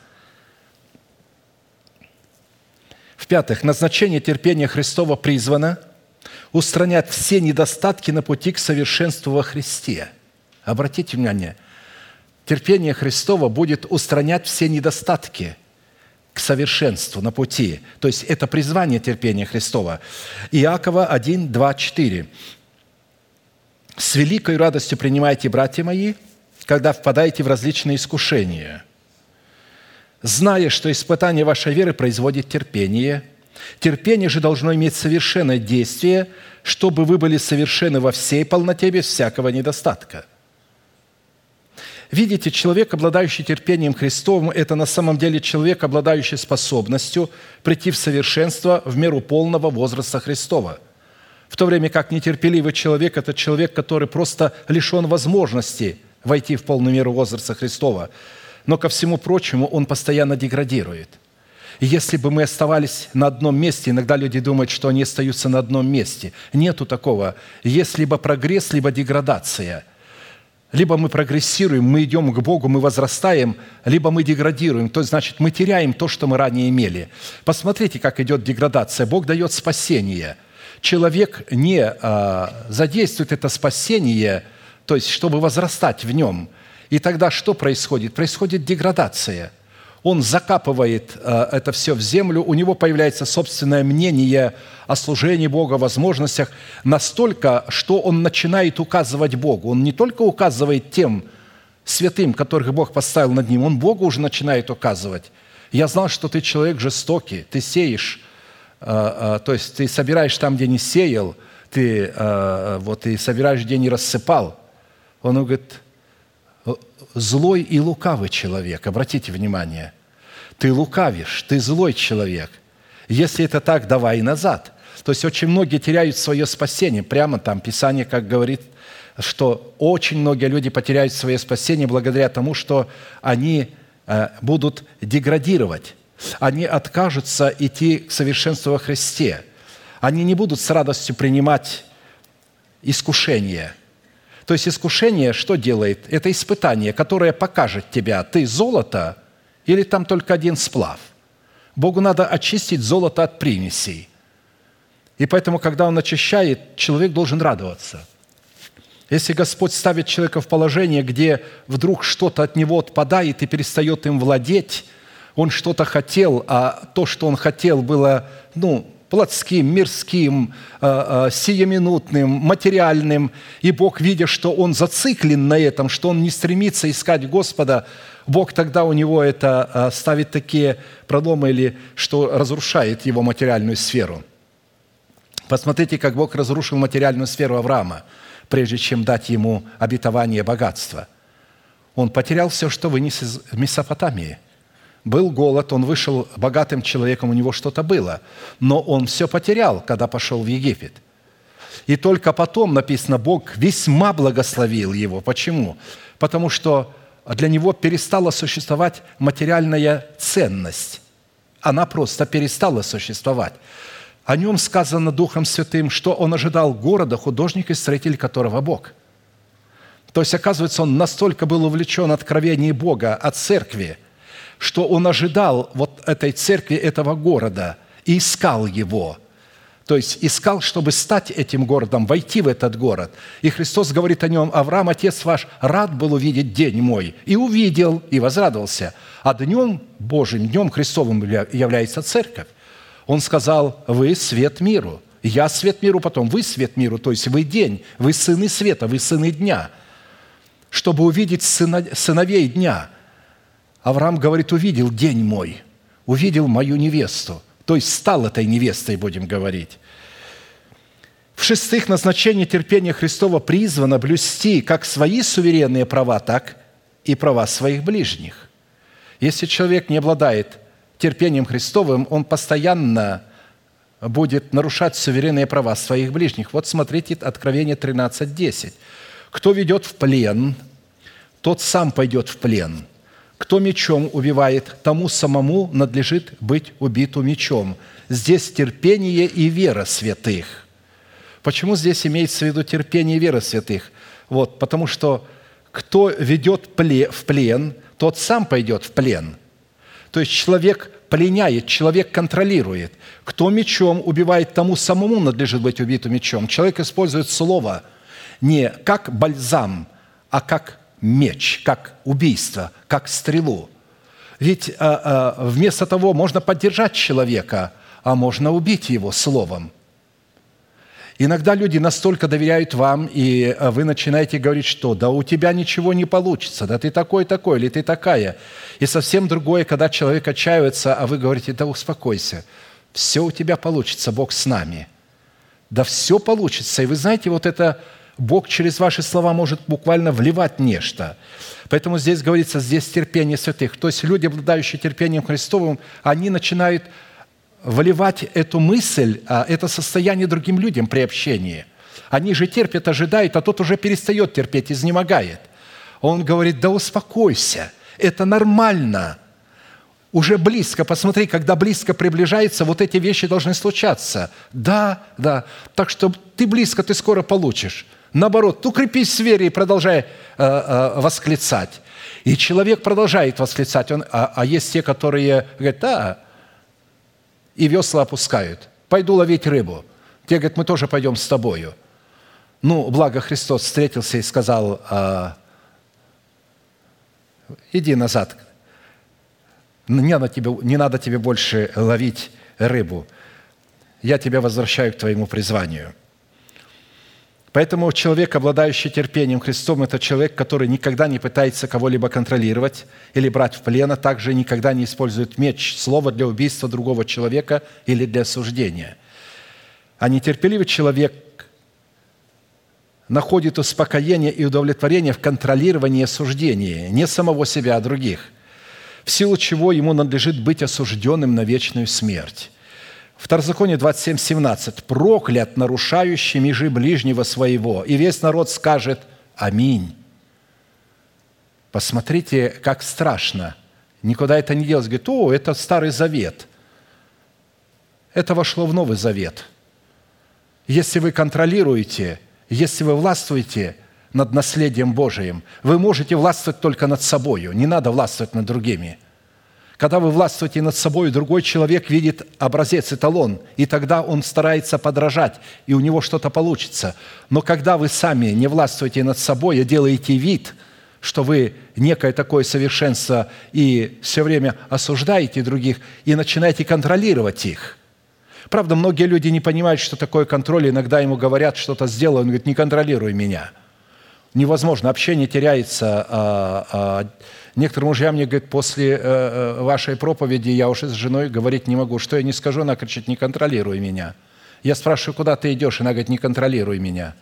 В-пятых, назначение терпения Христова призвано устранять все недостатки на пути к совершенству во Христе. Обратите внимание, терпение Христово будет устранять все недостатки к совершенству на пути. То есть это призвание терпения Христова. Иакова 1, 2, 4. «С великой радостью принимайте, братья мои, когда впадаете в различные искушения, зная, что испытание вашей веры производит терпение. Терпение же должно иметь совершенное действие, чтобы вы были совершенны во всей полноте без всякого недостатка». Видите, человек, обладающий терпением Христовым, это на самом деле человек, обладающий способностью прийти в совершенство в меру полного возраста Христова. В то время как нетерпеливый человек – это человек, который просто лишен возможности войти в полную меру возраста Христова. Но ко всему прочему, он постоянно деградирует. И если бы мы оставались на одном месте, иногда люди думают, что они остаются на одном месте. Нету такого. Есть либо прогресс, либо деградация. Либо мы прогрессируем, мы идем к Богу, мы возрастаем, либо мы деградируем. То есть, значит, мы теряем то, что мы ранее имели. Посмотрите, как идет деградация. Бог дает спасение. Человек не задействует это спасение, то есть, чтобы возрастать в нем. И тогда что происходит? Происходит деградация. Он закапывает это все в землю, у него появляется собственное мнение о служении Бога, о возможностях, настолько, что он начинает указывать Богу. Он не только указывает тем святым, которых Бог поставил над ним, он Богу уже начинает указывать. Я знал, что ты человек жестокий, ты сеешь, то есть ты собираешь там, где не сеял, ты собираешь, где не рассыпал. Он говорит: злой и лукавый человек. Обратите внимание. Ты лукавишь, ты злой человек. Если это так, давай назад. То есть очень многие теряют свое спасение. Прямо там Писание, как говорит, что очень многие люди потеряют свое спасение благодаря тому, что они будут деградировать. Они откажутся идти к совершенству во Христе. Они не будут с радостью принимать искушение. То есть искушение что делает? Это испытание, которое покажет тебя, ты золото или там только один сплав. Богу надо очистить золото от примесей. И поэтому, когда Он очищает, человек должен радоваться. Если Господь ставит человека в положение, где вдруг что-то от него отпадает и перестает им владеть, он что-то хотел, а то, что он хотел, было, плотским, мирским, сиюминутным, материальным. И Бог, видя, что он зациклен на этом, что он не стремится искать Господа, Бог тогда у него это ставит такие проломы, или что разрушает его материальную сферу. Посмотрите, как Бог разрушил материальную сферу Авраама, прежде чем дать ему обетование богатства. Он потерял все, что вынес из Месопотамии. Был голод, он вышел богатым человеком, у него что-то было, но он все потерял, когда пошел в Египет. И только потом написано, Бог весьма благословил его. Почему? Потому что для него перестала существовать материальная ценность. Она просто перестала существовать. О нем сказано Духом Святым, что он ожидал города, художник и строитель которого Бог. То есть, оказывается, он настолько был увлечен откровением Бога о церкви, что он ожидал вот этой церкви, этого города, и искал его. То есть искал, чтобы стать этим городом, войти в этот город. И Христос говорит о нем: «Авраам, отец ваш, рад был увидеть день мой». И увидел, и возрадовался. А днем Божьим, днем Христовым является церковь. Он сказал: «Вы свет миру». «Я свет миру», потом «Вы свет миру», то есть вы день, вы сыны света, вы сыны дня. Чтобы увидеть сыновей дня, Авраам говорит: увидел день мой, увидел мою невесту, то есть стал этой невестой, будем говорить. В-шестых, назначение терпения Христова призвано блюсти как свои суверенные права, так и права своих ближних. Если человек не обладает терпением Христовым, он постоянно будет нарушать суверенные права своих ближних. Вот смотрите, Откровение 13:10. «Кто ведет в плен, тот сам пойдет в плен. Кто мечом убивает, тому самому надлежит быть убиту мечом». Здесь терпение и вера святых. Почему здесь имеется в виду терпение и вера святых? Потому что кто ведет в плен, тот сам пойдет в плен. То есть человек пленяет, человек контролирует. Кто мечом убивает, тому самому надлежит быть убиту мечом. Человек использует слово не как бальзам, а как меч, как убийство, как стрелу. Ведь вместо того можно поддержать человека, а можно убить его словом. Иногда люди настолько доверяют вам, и вы начинаете говорить, что «да у тебя ничего не получится», «да ты такой-такой» или «ты такая». И совсем другое, когда человек отчаивается, а вы говорите: «да успокойся, все у тебя получится, Бог с нами». Да все получится. И вы знаете, вот это Бог через ваши слова может буквально вливать нечто. Поэтому здесь говорится, здесь терпение святых. То есть люди, обладающие терпением Христовым, они начинают вливать эту мысль, это состояние другим людям при общении. Они же терпят, ожидают, а тот уже перестает терпеть, изнемогает. Он говорит: да успокойся, это нормально. Уже близко, посмотри, когда близко приближается, вот эти вещи должны случаться. Да. Так что ты близко, ты скоро получишь. Наоборот, укрепись в вере и продолжай восклицать. И человек продолжает восклицать. А есть те, которые говорят: да, и весла опускают. Пойду ловить рыбу. Те говорят: мы тоже пойдем с тобою. Благо Христос встретился и сказал: иди назад. Не надо тебе больше ловить рыбу. Я тебя возвращаю к твоему призванию. Поэтому человек, обладающий терпением Христом, это человек, который никогда не пытается кого-либо контролировать или брать в плен, а также никогда не использует меч, слово для убийства другого человека или для осуждения. А нетерпеливый человек находит успокоение и удовлетворение в контролировании и осуждении не самого себя, а других, в силу чего ему надлежит быть осужденным на вечную смерть. Второзаконие 27:17. «Проклят нарушающий межи ближнего своего». И весь народ скажет: «Аминь». Посмотрите, как страшно. Никуда это не делать. Говорит: это Старый Завет. Это вошло в Новый Завет. Если вы контролируете, если вы властвуете над наследием Божиим, вы можете властвовать только над собою, не надо властвовать над другими. Когда вы властвуете над собой, другой человек видит образец, эталон, и тогда он старается подражать, и у него что-то получится. Но когда вы сами не властвуете над собой, а делаете вид, что вы некое такое совершенство, и все время осуждаете других, и начинаете контролировать их. Правда, многие люди не понимают, что такое контроль. Иногда ему говорят, что-то сделай, он говорит: не контролируй меня. Невозможно, общение теряется. Некоторым мужьям мне говорят: после вашей проповеди я уже с женой говорить не могу. Что я не скажу, она кричит: не контролируй меня. Я спрашиваю: куда ты идешь? Она говорит: не контролируй меня.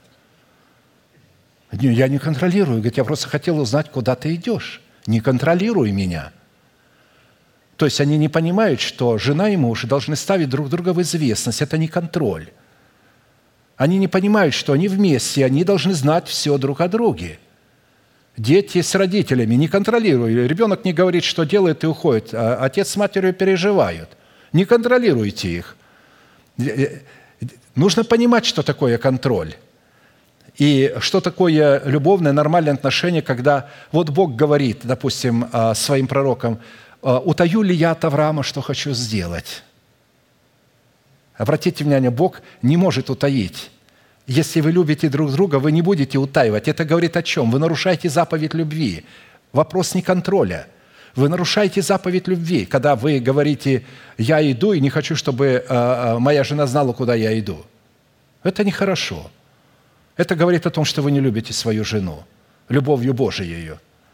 Я не контролирую. Говорит: я просто хотел узнать, куда ты идешь. Не контролируй меня. То есть они не понимают, что жена и муж должны ставить друг друга в известность. Это не контроль. Они не понимают, что они вместе, они должны знать все друг о друге. Дети с родителями не контролируют. Ребенок не говорит, что делает, и уходит. А отец с матерью переживают. Не контролируйте их. Нужно понимать, что такое контроль. И что такое любовное, нормальное отношение, когда вот Бог говорит, допустим, своим пророкам: «Утаю ли я от Авраама, что хочу сделать?» Обратите внимание, Бог не может утаить. Если вы любите друг друга, вы не будете утаивать. Это говорит о чем? Вы нарушаете заповедь любви. Вопрос не контроля. Вы нарушаете заповедь любви, когда вы говорите: «Я иду и не хочу, чтобы моя жена знала, куда я иду». Это нехорошо. Это говорит о том, что вы не любите свою жену, любовью Божией.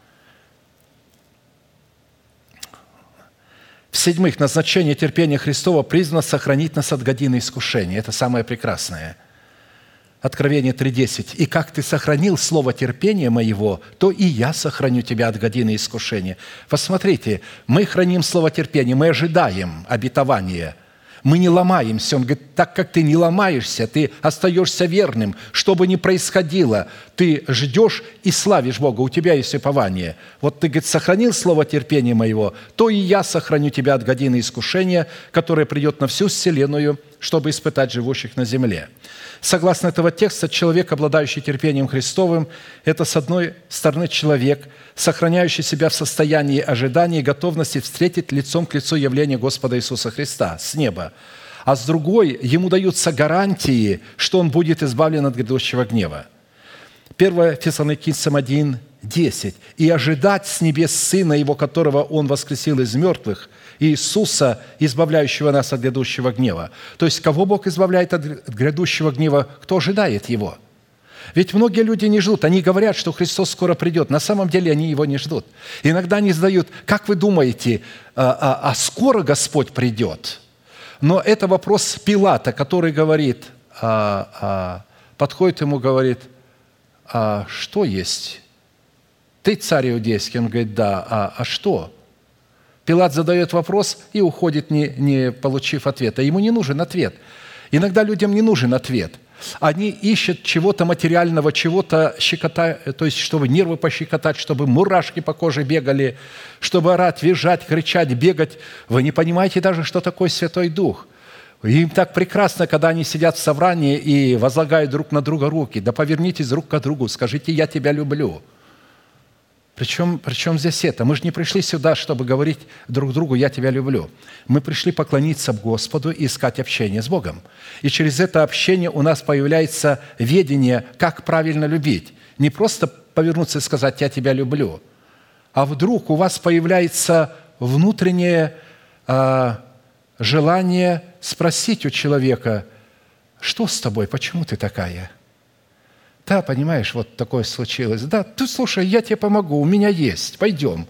В-седьмых, назначение терпения Христова призвано сохранить нас от годины искушения. Это самое прекрасное. Откровение 3:10. «И как ты сохранил слово терпения моего, то и я сохраню тебя от годины искушения». Посмотрите, мы храним слово терпения, мы ожидаем обетования. Мы не ломаемся. Он говорит: так как ты не ломаешься, ты остаешься верным, что бы ни происходило, ты ждешь и славишь Бога, у тебя есть упование. Вот ты, говорит, сохранил слово терпения моего, то и я сохраню тебя от годины искушения, которое придет на всю вселенную, чтобы испытать живущих на земле. Согласно этого текста, человек, обладающий терпением Христовым, это, с одной стороны, человек, сохраняющий себя в состоянии ожидания и готовности встретить лицом к лицу явление Господа Иисуса Христа с неба. А с другой, ему даются гарантии, что он будет избавлен от грядущего гнева. 1 Фессалоникийцам 1:10. «И ожидать с небес Сына Его, которого Он воскресил из мертвых, Иисуса, избавляющего нас от грядущего гнева». То есть, кого Бог избавляет от грядущего гнева? Кто ожидает Его? Ведь многие люди не ждут. Они говорят, что Христос скоро придет. На самом деле они Его не ждут. Иногда они задают: как вы думаете, скоро Господь придет? Но это вопрос Пилата, который говорит, подходит ему, говорит: а что есть? Ты царь иудейский? Он говорит, да. А что? Пилат задает вопрос и уходит, не получив ответа. Ему не нужен ответ. Иногда людям не нужен ответ. Они ищут чего-то материального, чего-то щекотать, то есть чтобы нервы пощекотать, чтобы мурашки по коже бегали, чтобы орать, визжать, кричать, бегать. Вы не понимаете даже, что такое Святой Дух. Им так прекрасно, когда они сидят в собрании и возлагают друг на друга руки. Да повернитесь друг к другу, скажите: «Я тебя люблю». Причем здесь это? Мы же не пришли сюда, чтобы говорить друг другу: «Я тебя люблю». Мы пришли поклониться Господу и искать общение с Богом. И через это общение у нас появляется ведение, как правильно любить. Не просто повернуться и сказать: «Я тебя люблю», а вдруг у вас появляется внутреннее желание спросить у человека: «Что с тобой? Почему ты такая?» Да, понимаешь, вот такое случилось. Да, ты слушай, я тебе помогу, у меня есть, пойдем.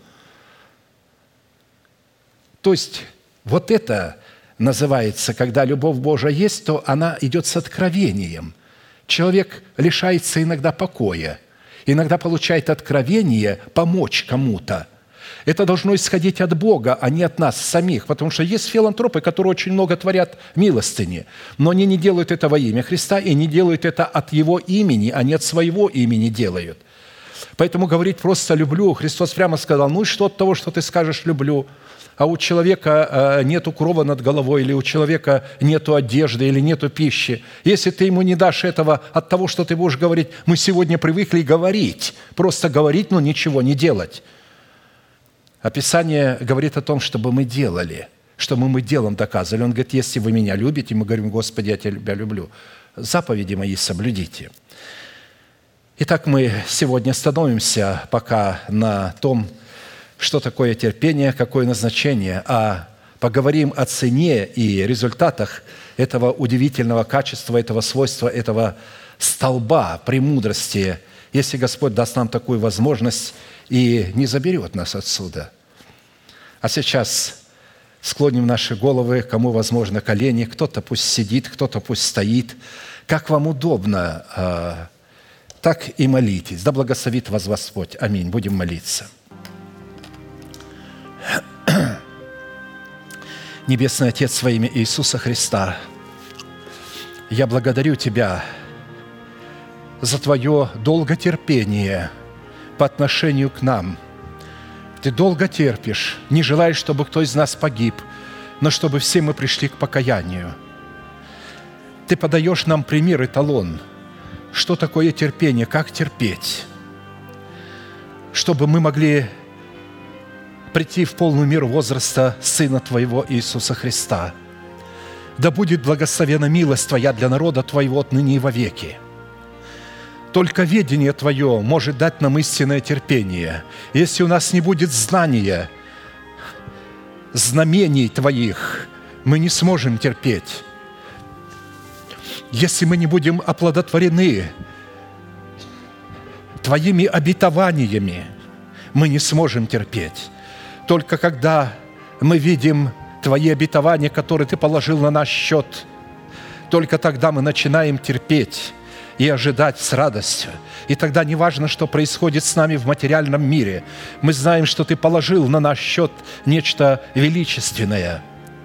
То есть вот это называется, когда любовь Божия есть, то она идет с откровением. Человек лишается иногда покоя, иногда получает откровение помочь кому-то. Это должно исходить от Бога, а не от нас самих, потому что есть филантропы, которые очень много творят милостыни, но они не делают это во имя Христа и не делают это от Его имени, а не от своего имени делают. Поэтому говорить просто «люблю», Христос прямо сказал: ну и что от того, что ты скажешь «люблю», а у человека нету крова над головой, или у человека нету одежды, или нету пищи. Если ты ему не дашь этого от того, что ты будешь говорить, мы сегодня привыкли говорить, просто говорить, но ничего не делать. А Писание говорит о том, чтобы мы делали, чтобы мы делом доказывали. Он говорит: если вы меня любите, мы говорим: Господи, я тебя люблю, заповеди мои соблюдите. Итак, мы сегодня остановимся пока на том, что такое терпение, какое назначение, а поговорим о цене и результатах этого удивительного качества, этого свойства, этого столба премудрости, если Господь даст нам такую возможность и не заберет нас отсюда. А сейчас склоним наши головы, кому возможно колени, кто-то пусть сидит, кто-то пусть стоит. Как вам удобно, так и молитесь. Да благословит вас Господь. Аминь. Будем молиться. Небесный Отец, во имя Иисуса Христа, я благодарю Тебя за Твое долготерпение по отношению к нам. Ты долго терпишь, не желаешь, чтобы кто из нас погиб, но чтобы все мы пришли к покаянию. Ты подаешь нам пример, эталон, что такое терпение, как терпеть, чтобы мы могли прийти в полную меру возраста Сына Твоего Иисуса Христа. Да будет благословена милость Твоя для народа Твоего отныне и вовеки. Только ведение Твое может дать нам истинное терпение. Если у нас не будет знания, знамений Твоих, мы не сможем терпеть. Если мы не будем оплодотворены Твоими обетованиями, мы не сможем терпеть. Только когда мы видим Твои обетования, которые Ты положил на наш счет, только тогда мы начинаем терпеть и ожидать с радостью. И тогда не важно, что происходит с нами в материальном мире. Мы знаем, что Ты положил на наш счет нечто величественное.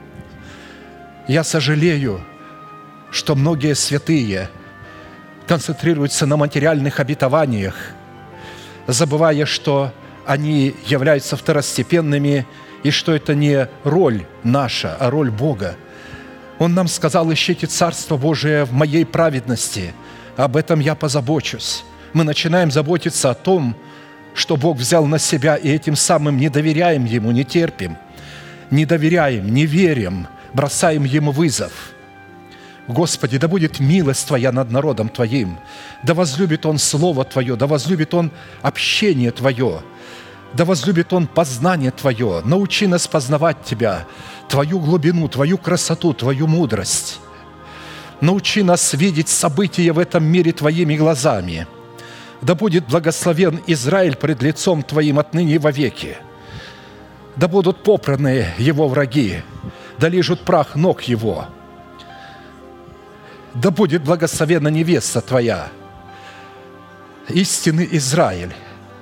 Я сожалею, что многие святые концентрируются на материальных обетованиях, забывая, что они являются второстепенными и что это не роль наша, а роль Бога. Он нам сказал: ищите Царство Божие в моей праведности. Об этом я позабочусь. Мы начинаем заботиться о том, что Бог взял на себя, и этим самым не доверяем Ему, не терпим, не доверяем, не верим, бросаем Ему вызов. Господи, да будет милость Твоя над народом Твоим, да возлюбит Он Слово Твое, да возлюбит Он общение Твое, да возлюбит Он познание Твое. Научи нас познавать Тебя, Твою глубину, Твою красоту, Твою мудрость. Научи нас видеть события в этом мире Твоими глазами. Да будет благословен Израиль пред лицом Твоим отныне и вовеки. Да будут попраны его враги, да лижут прах ног его. Да будет благословена невеста Твоя. истинный Израиль,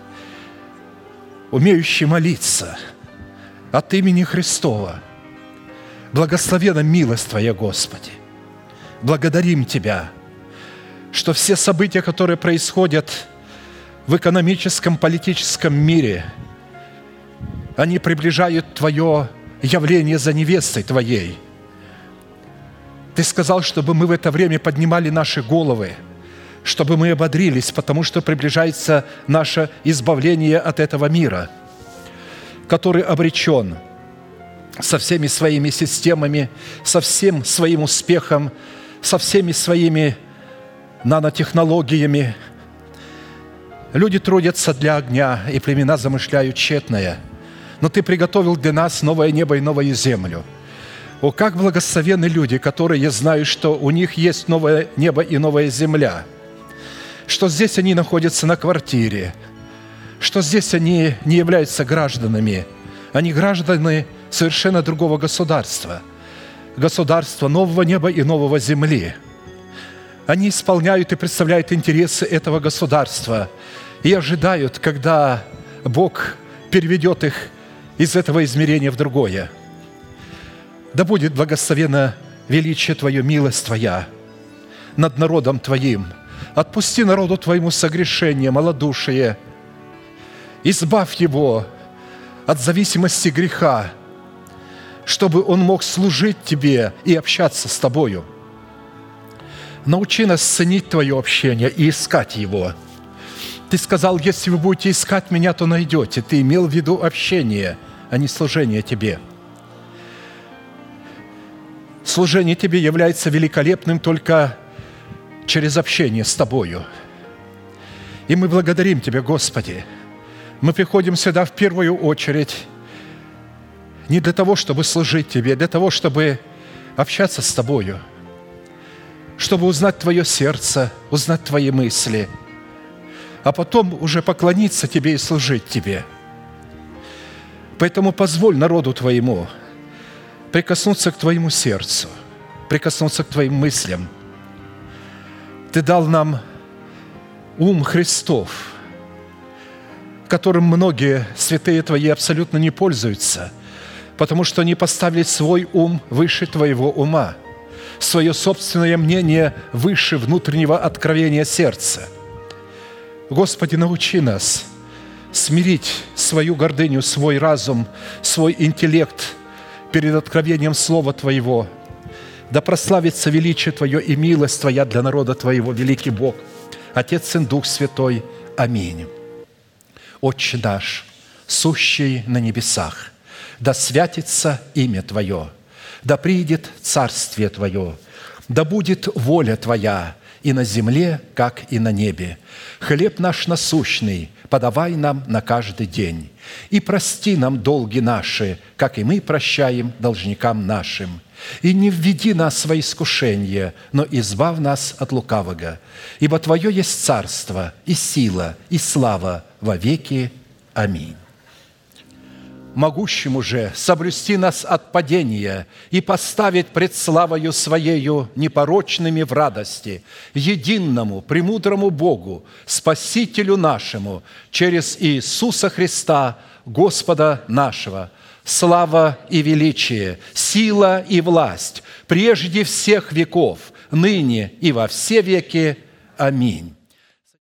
умеющий молиться от имени Христова. Благословена милость Твоя, Господи. Благодарим Тебя, что все события, которые происходят в экономическом, политическом мире, они приближают Твое явление за невестой Твоей. Ты сказал, чтобы мы в это время поднимали наши головы, чтобы мы ободрились, потому что приближается наше избавление от этого мира, который обречен со всеми своими системами, со всем своим успехом, со всеми своими нанотехнологиями. Люди трудятся для огня, и племена замышляют тщетное. Но Ты приготовил для нас новое небо и новую землю. О, как благословенны люди, которые, я знаю, что у них есть новое небо и новая земля, что здесь они находятся на квартире, что здесь они не являются гражданами, они граждане совершенно другого государства, государства нового неба и нового земли. Они исполняют и представляют интересы этого государства и ожидают, когда Бог переведет их из этого измерения в другое. Да будет благословенно величие Твое, милость Твоя над народом Твоим. Отпусти народу Твоему согрешение, малодушие. Избавь его от зависимости греха, чтобы он мог служить Тебе и общаться с Тобою. Научи нас ценить Твое общение и искать его. Ты сказал, если вы будете искать Меня, то найдете. Ты имел в виду общение, а не служение Тебе. Служение Тебе является великолепным только через общение с Тобою. И мы благодарим Тебя, Господи. Мы приходим сюда в первую очередь не для того, чтобы служить Тебе, а для того, чтобы общаться с Тобою, чтобы узнать Твое сердце, узнать Твои мысли, а потом уже поклониться Тебе и служить Тебе. Поэтому позволь народу Твоему прикоснуться к Твоему сердцу, прикоснуться к Твоим мыслям. Ты дал нам ум Христов, которым многие святые Твои абсолютно не пользуются, потому что они поставили свой ум выше Твоего ума, свое собственное мнение выше внутреннего откровения сердца. Господи, научи нас смирить свою гордыню, свой разум, свой интеллект перед откровением Слова Твоего. Да прославится величие Твое и милость Твоя для народа Твоего, великий Бог, Отец, Сын, Дух Святой. Аминь. Отче наш, сущий на небесах, да святится имя Твое, да придет царствие Твое, да будет воля Твоя и на земле, как и на небе. Хлеб наш насущный подавай нам на каждый день, и прости нам долги наши, как и мы прощаем должникам нашим. И не введи нас во искушение, но избавь нас от лукавого. Ибо Твое есть царство, и сила, и слава во веки. Аминь. Могущему же соблюсти нас от падения и поставить пред славою Своею непорочными в радости, единому, премудрому Богу, Спасителю нашему, через Иисуса Христа, Господа нашего, слава и величие, сила и власть, прежде всех веков, ныне и во все веки. Аминь.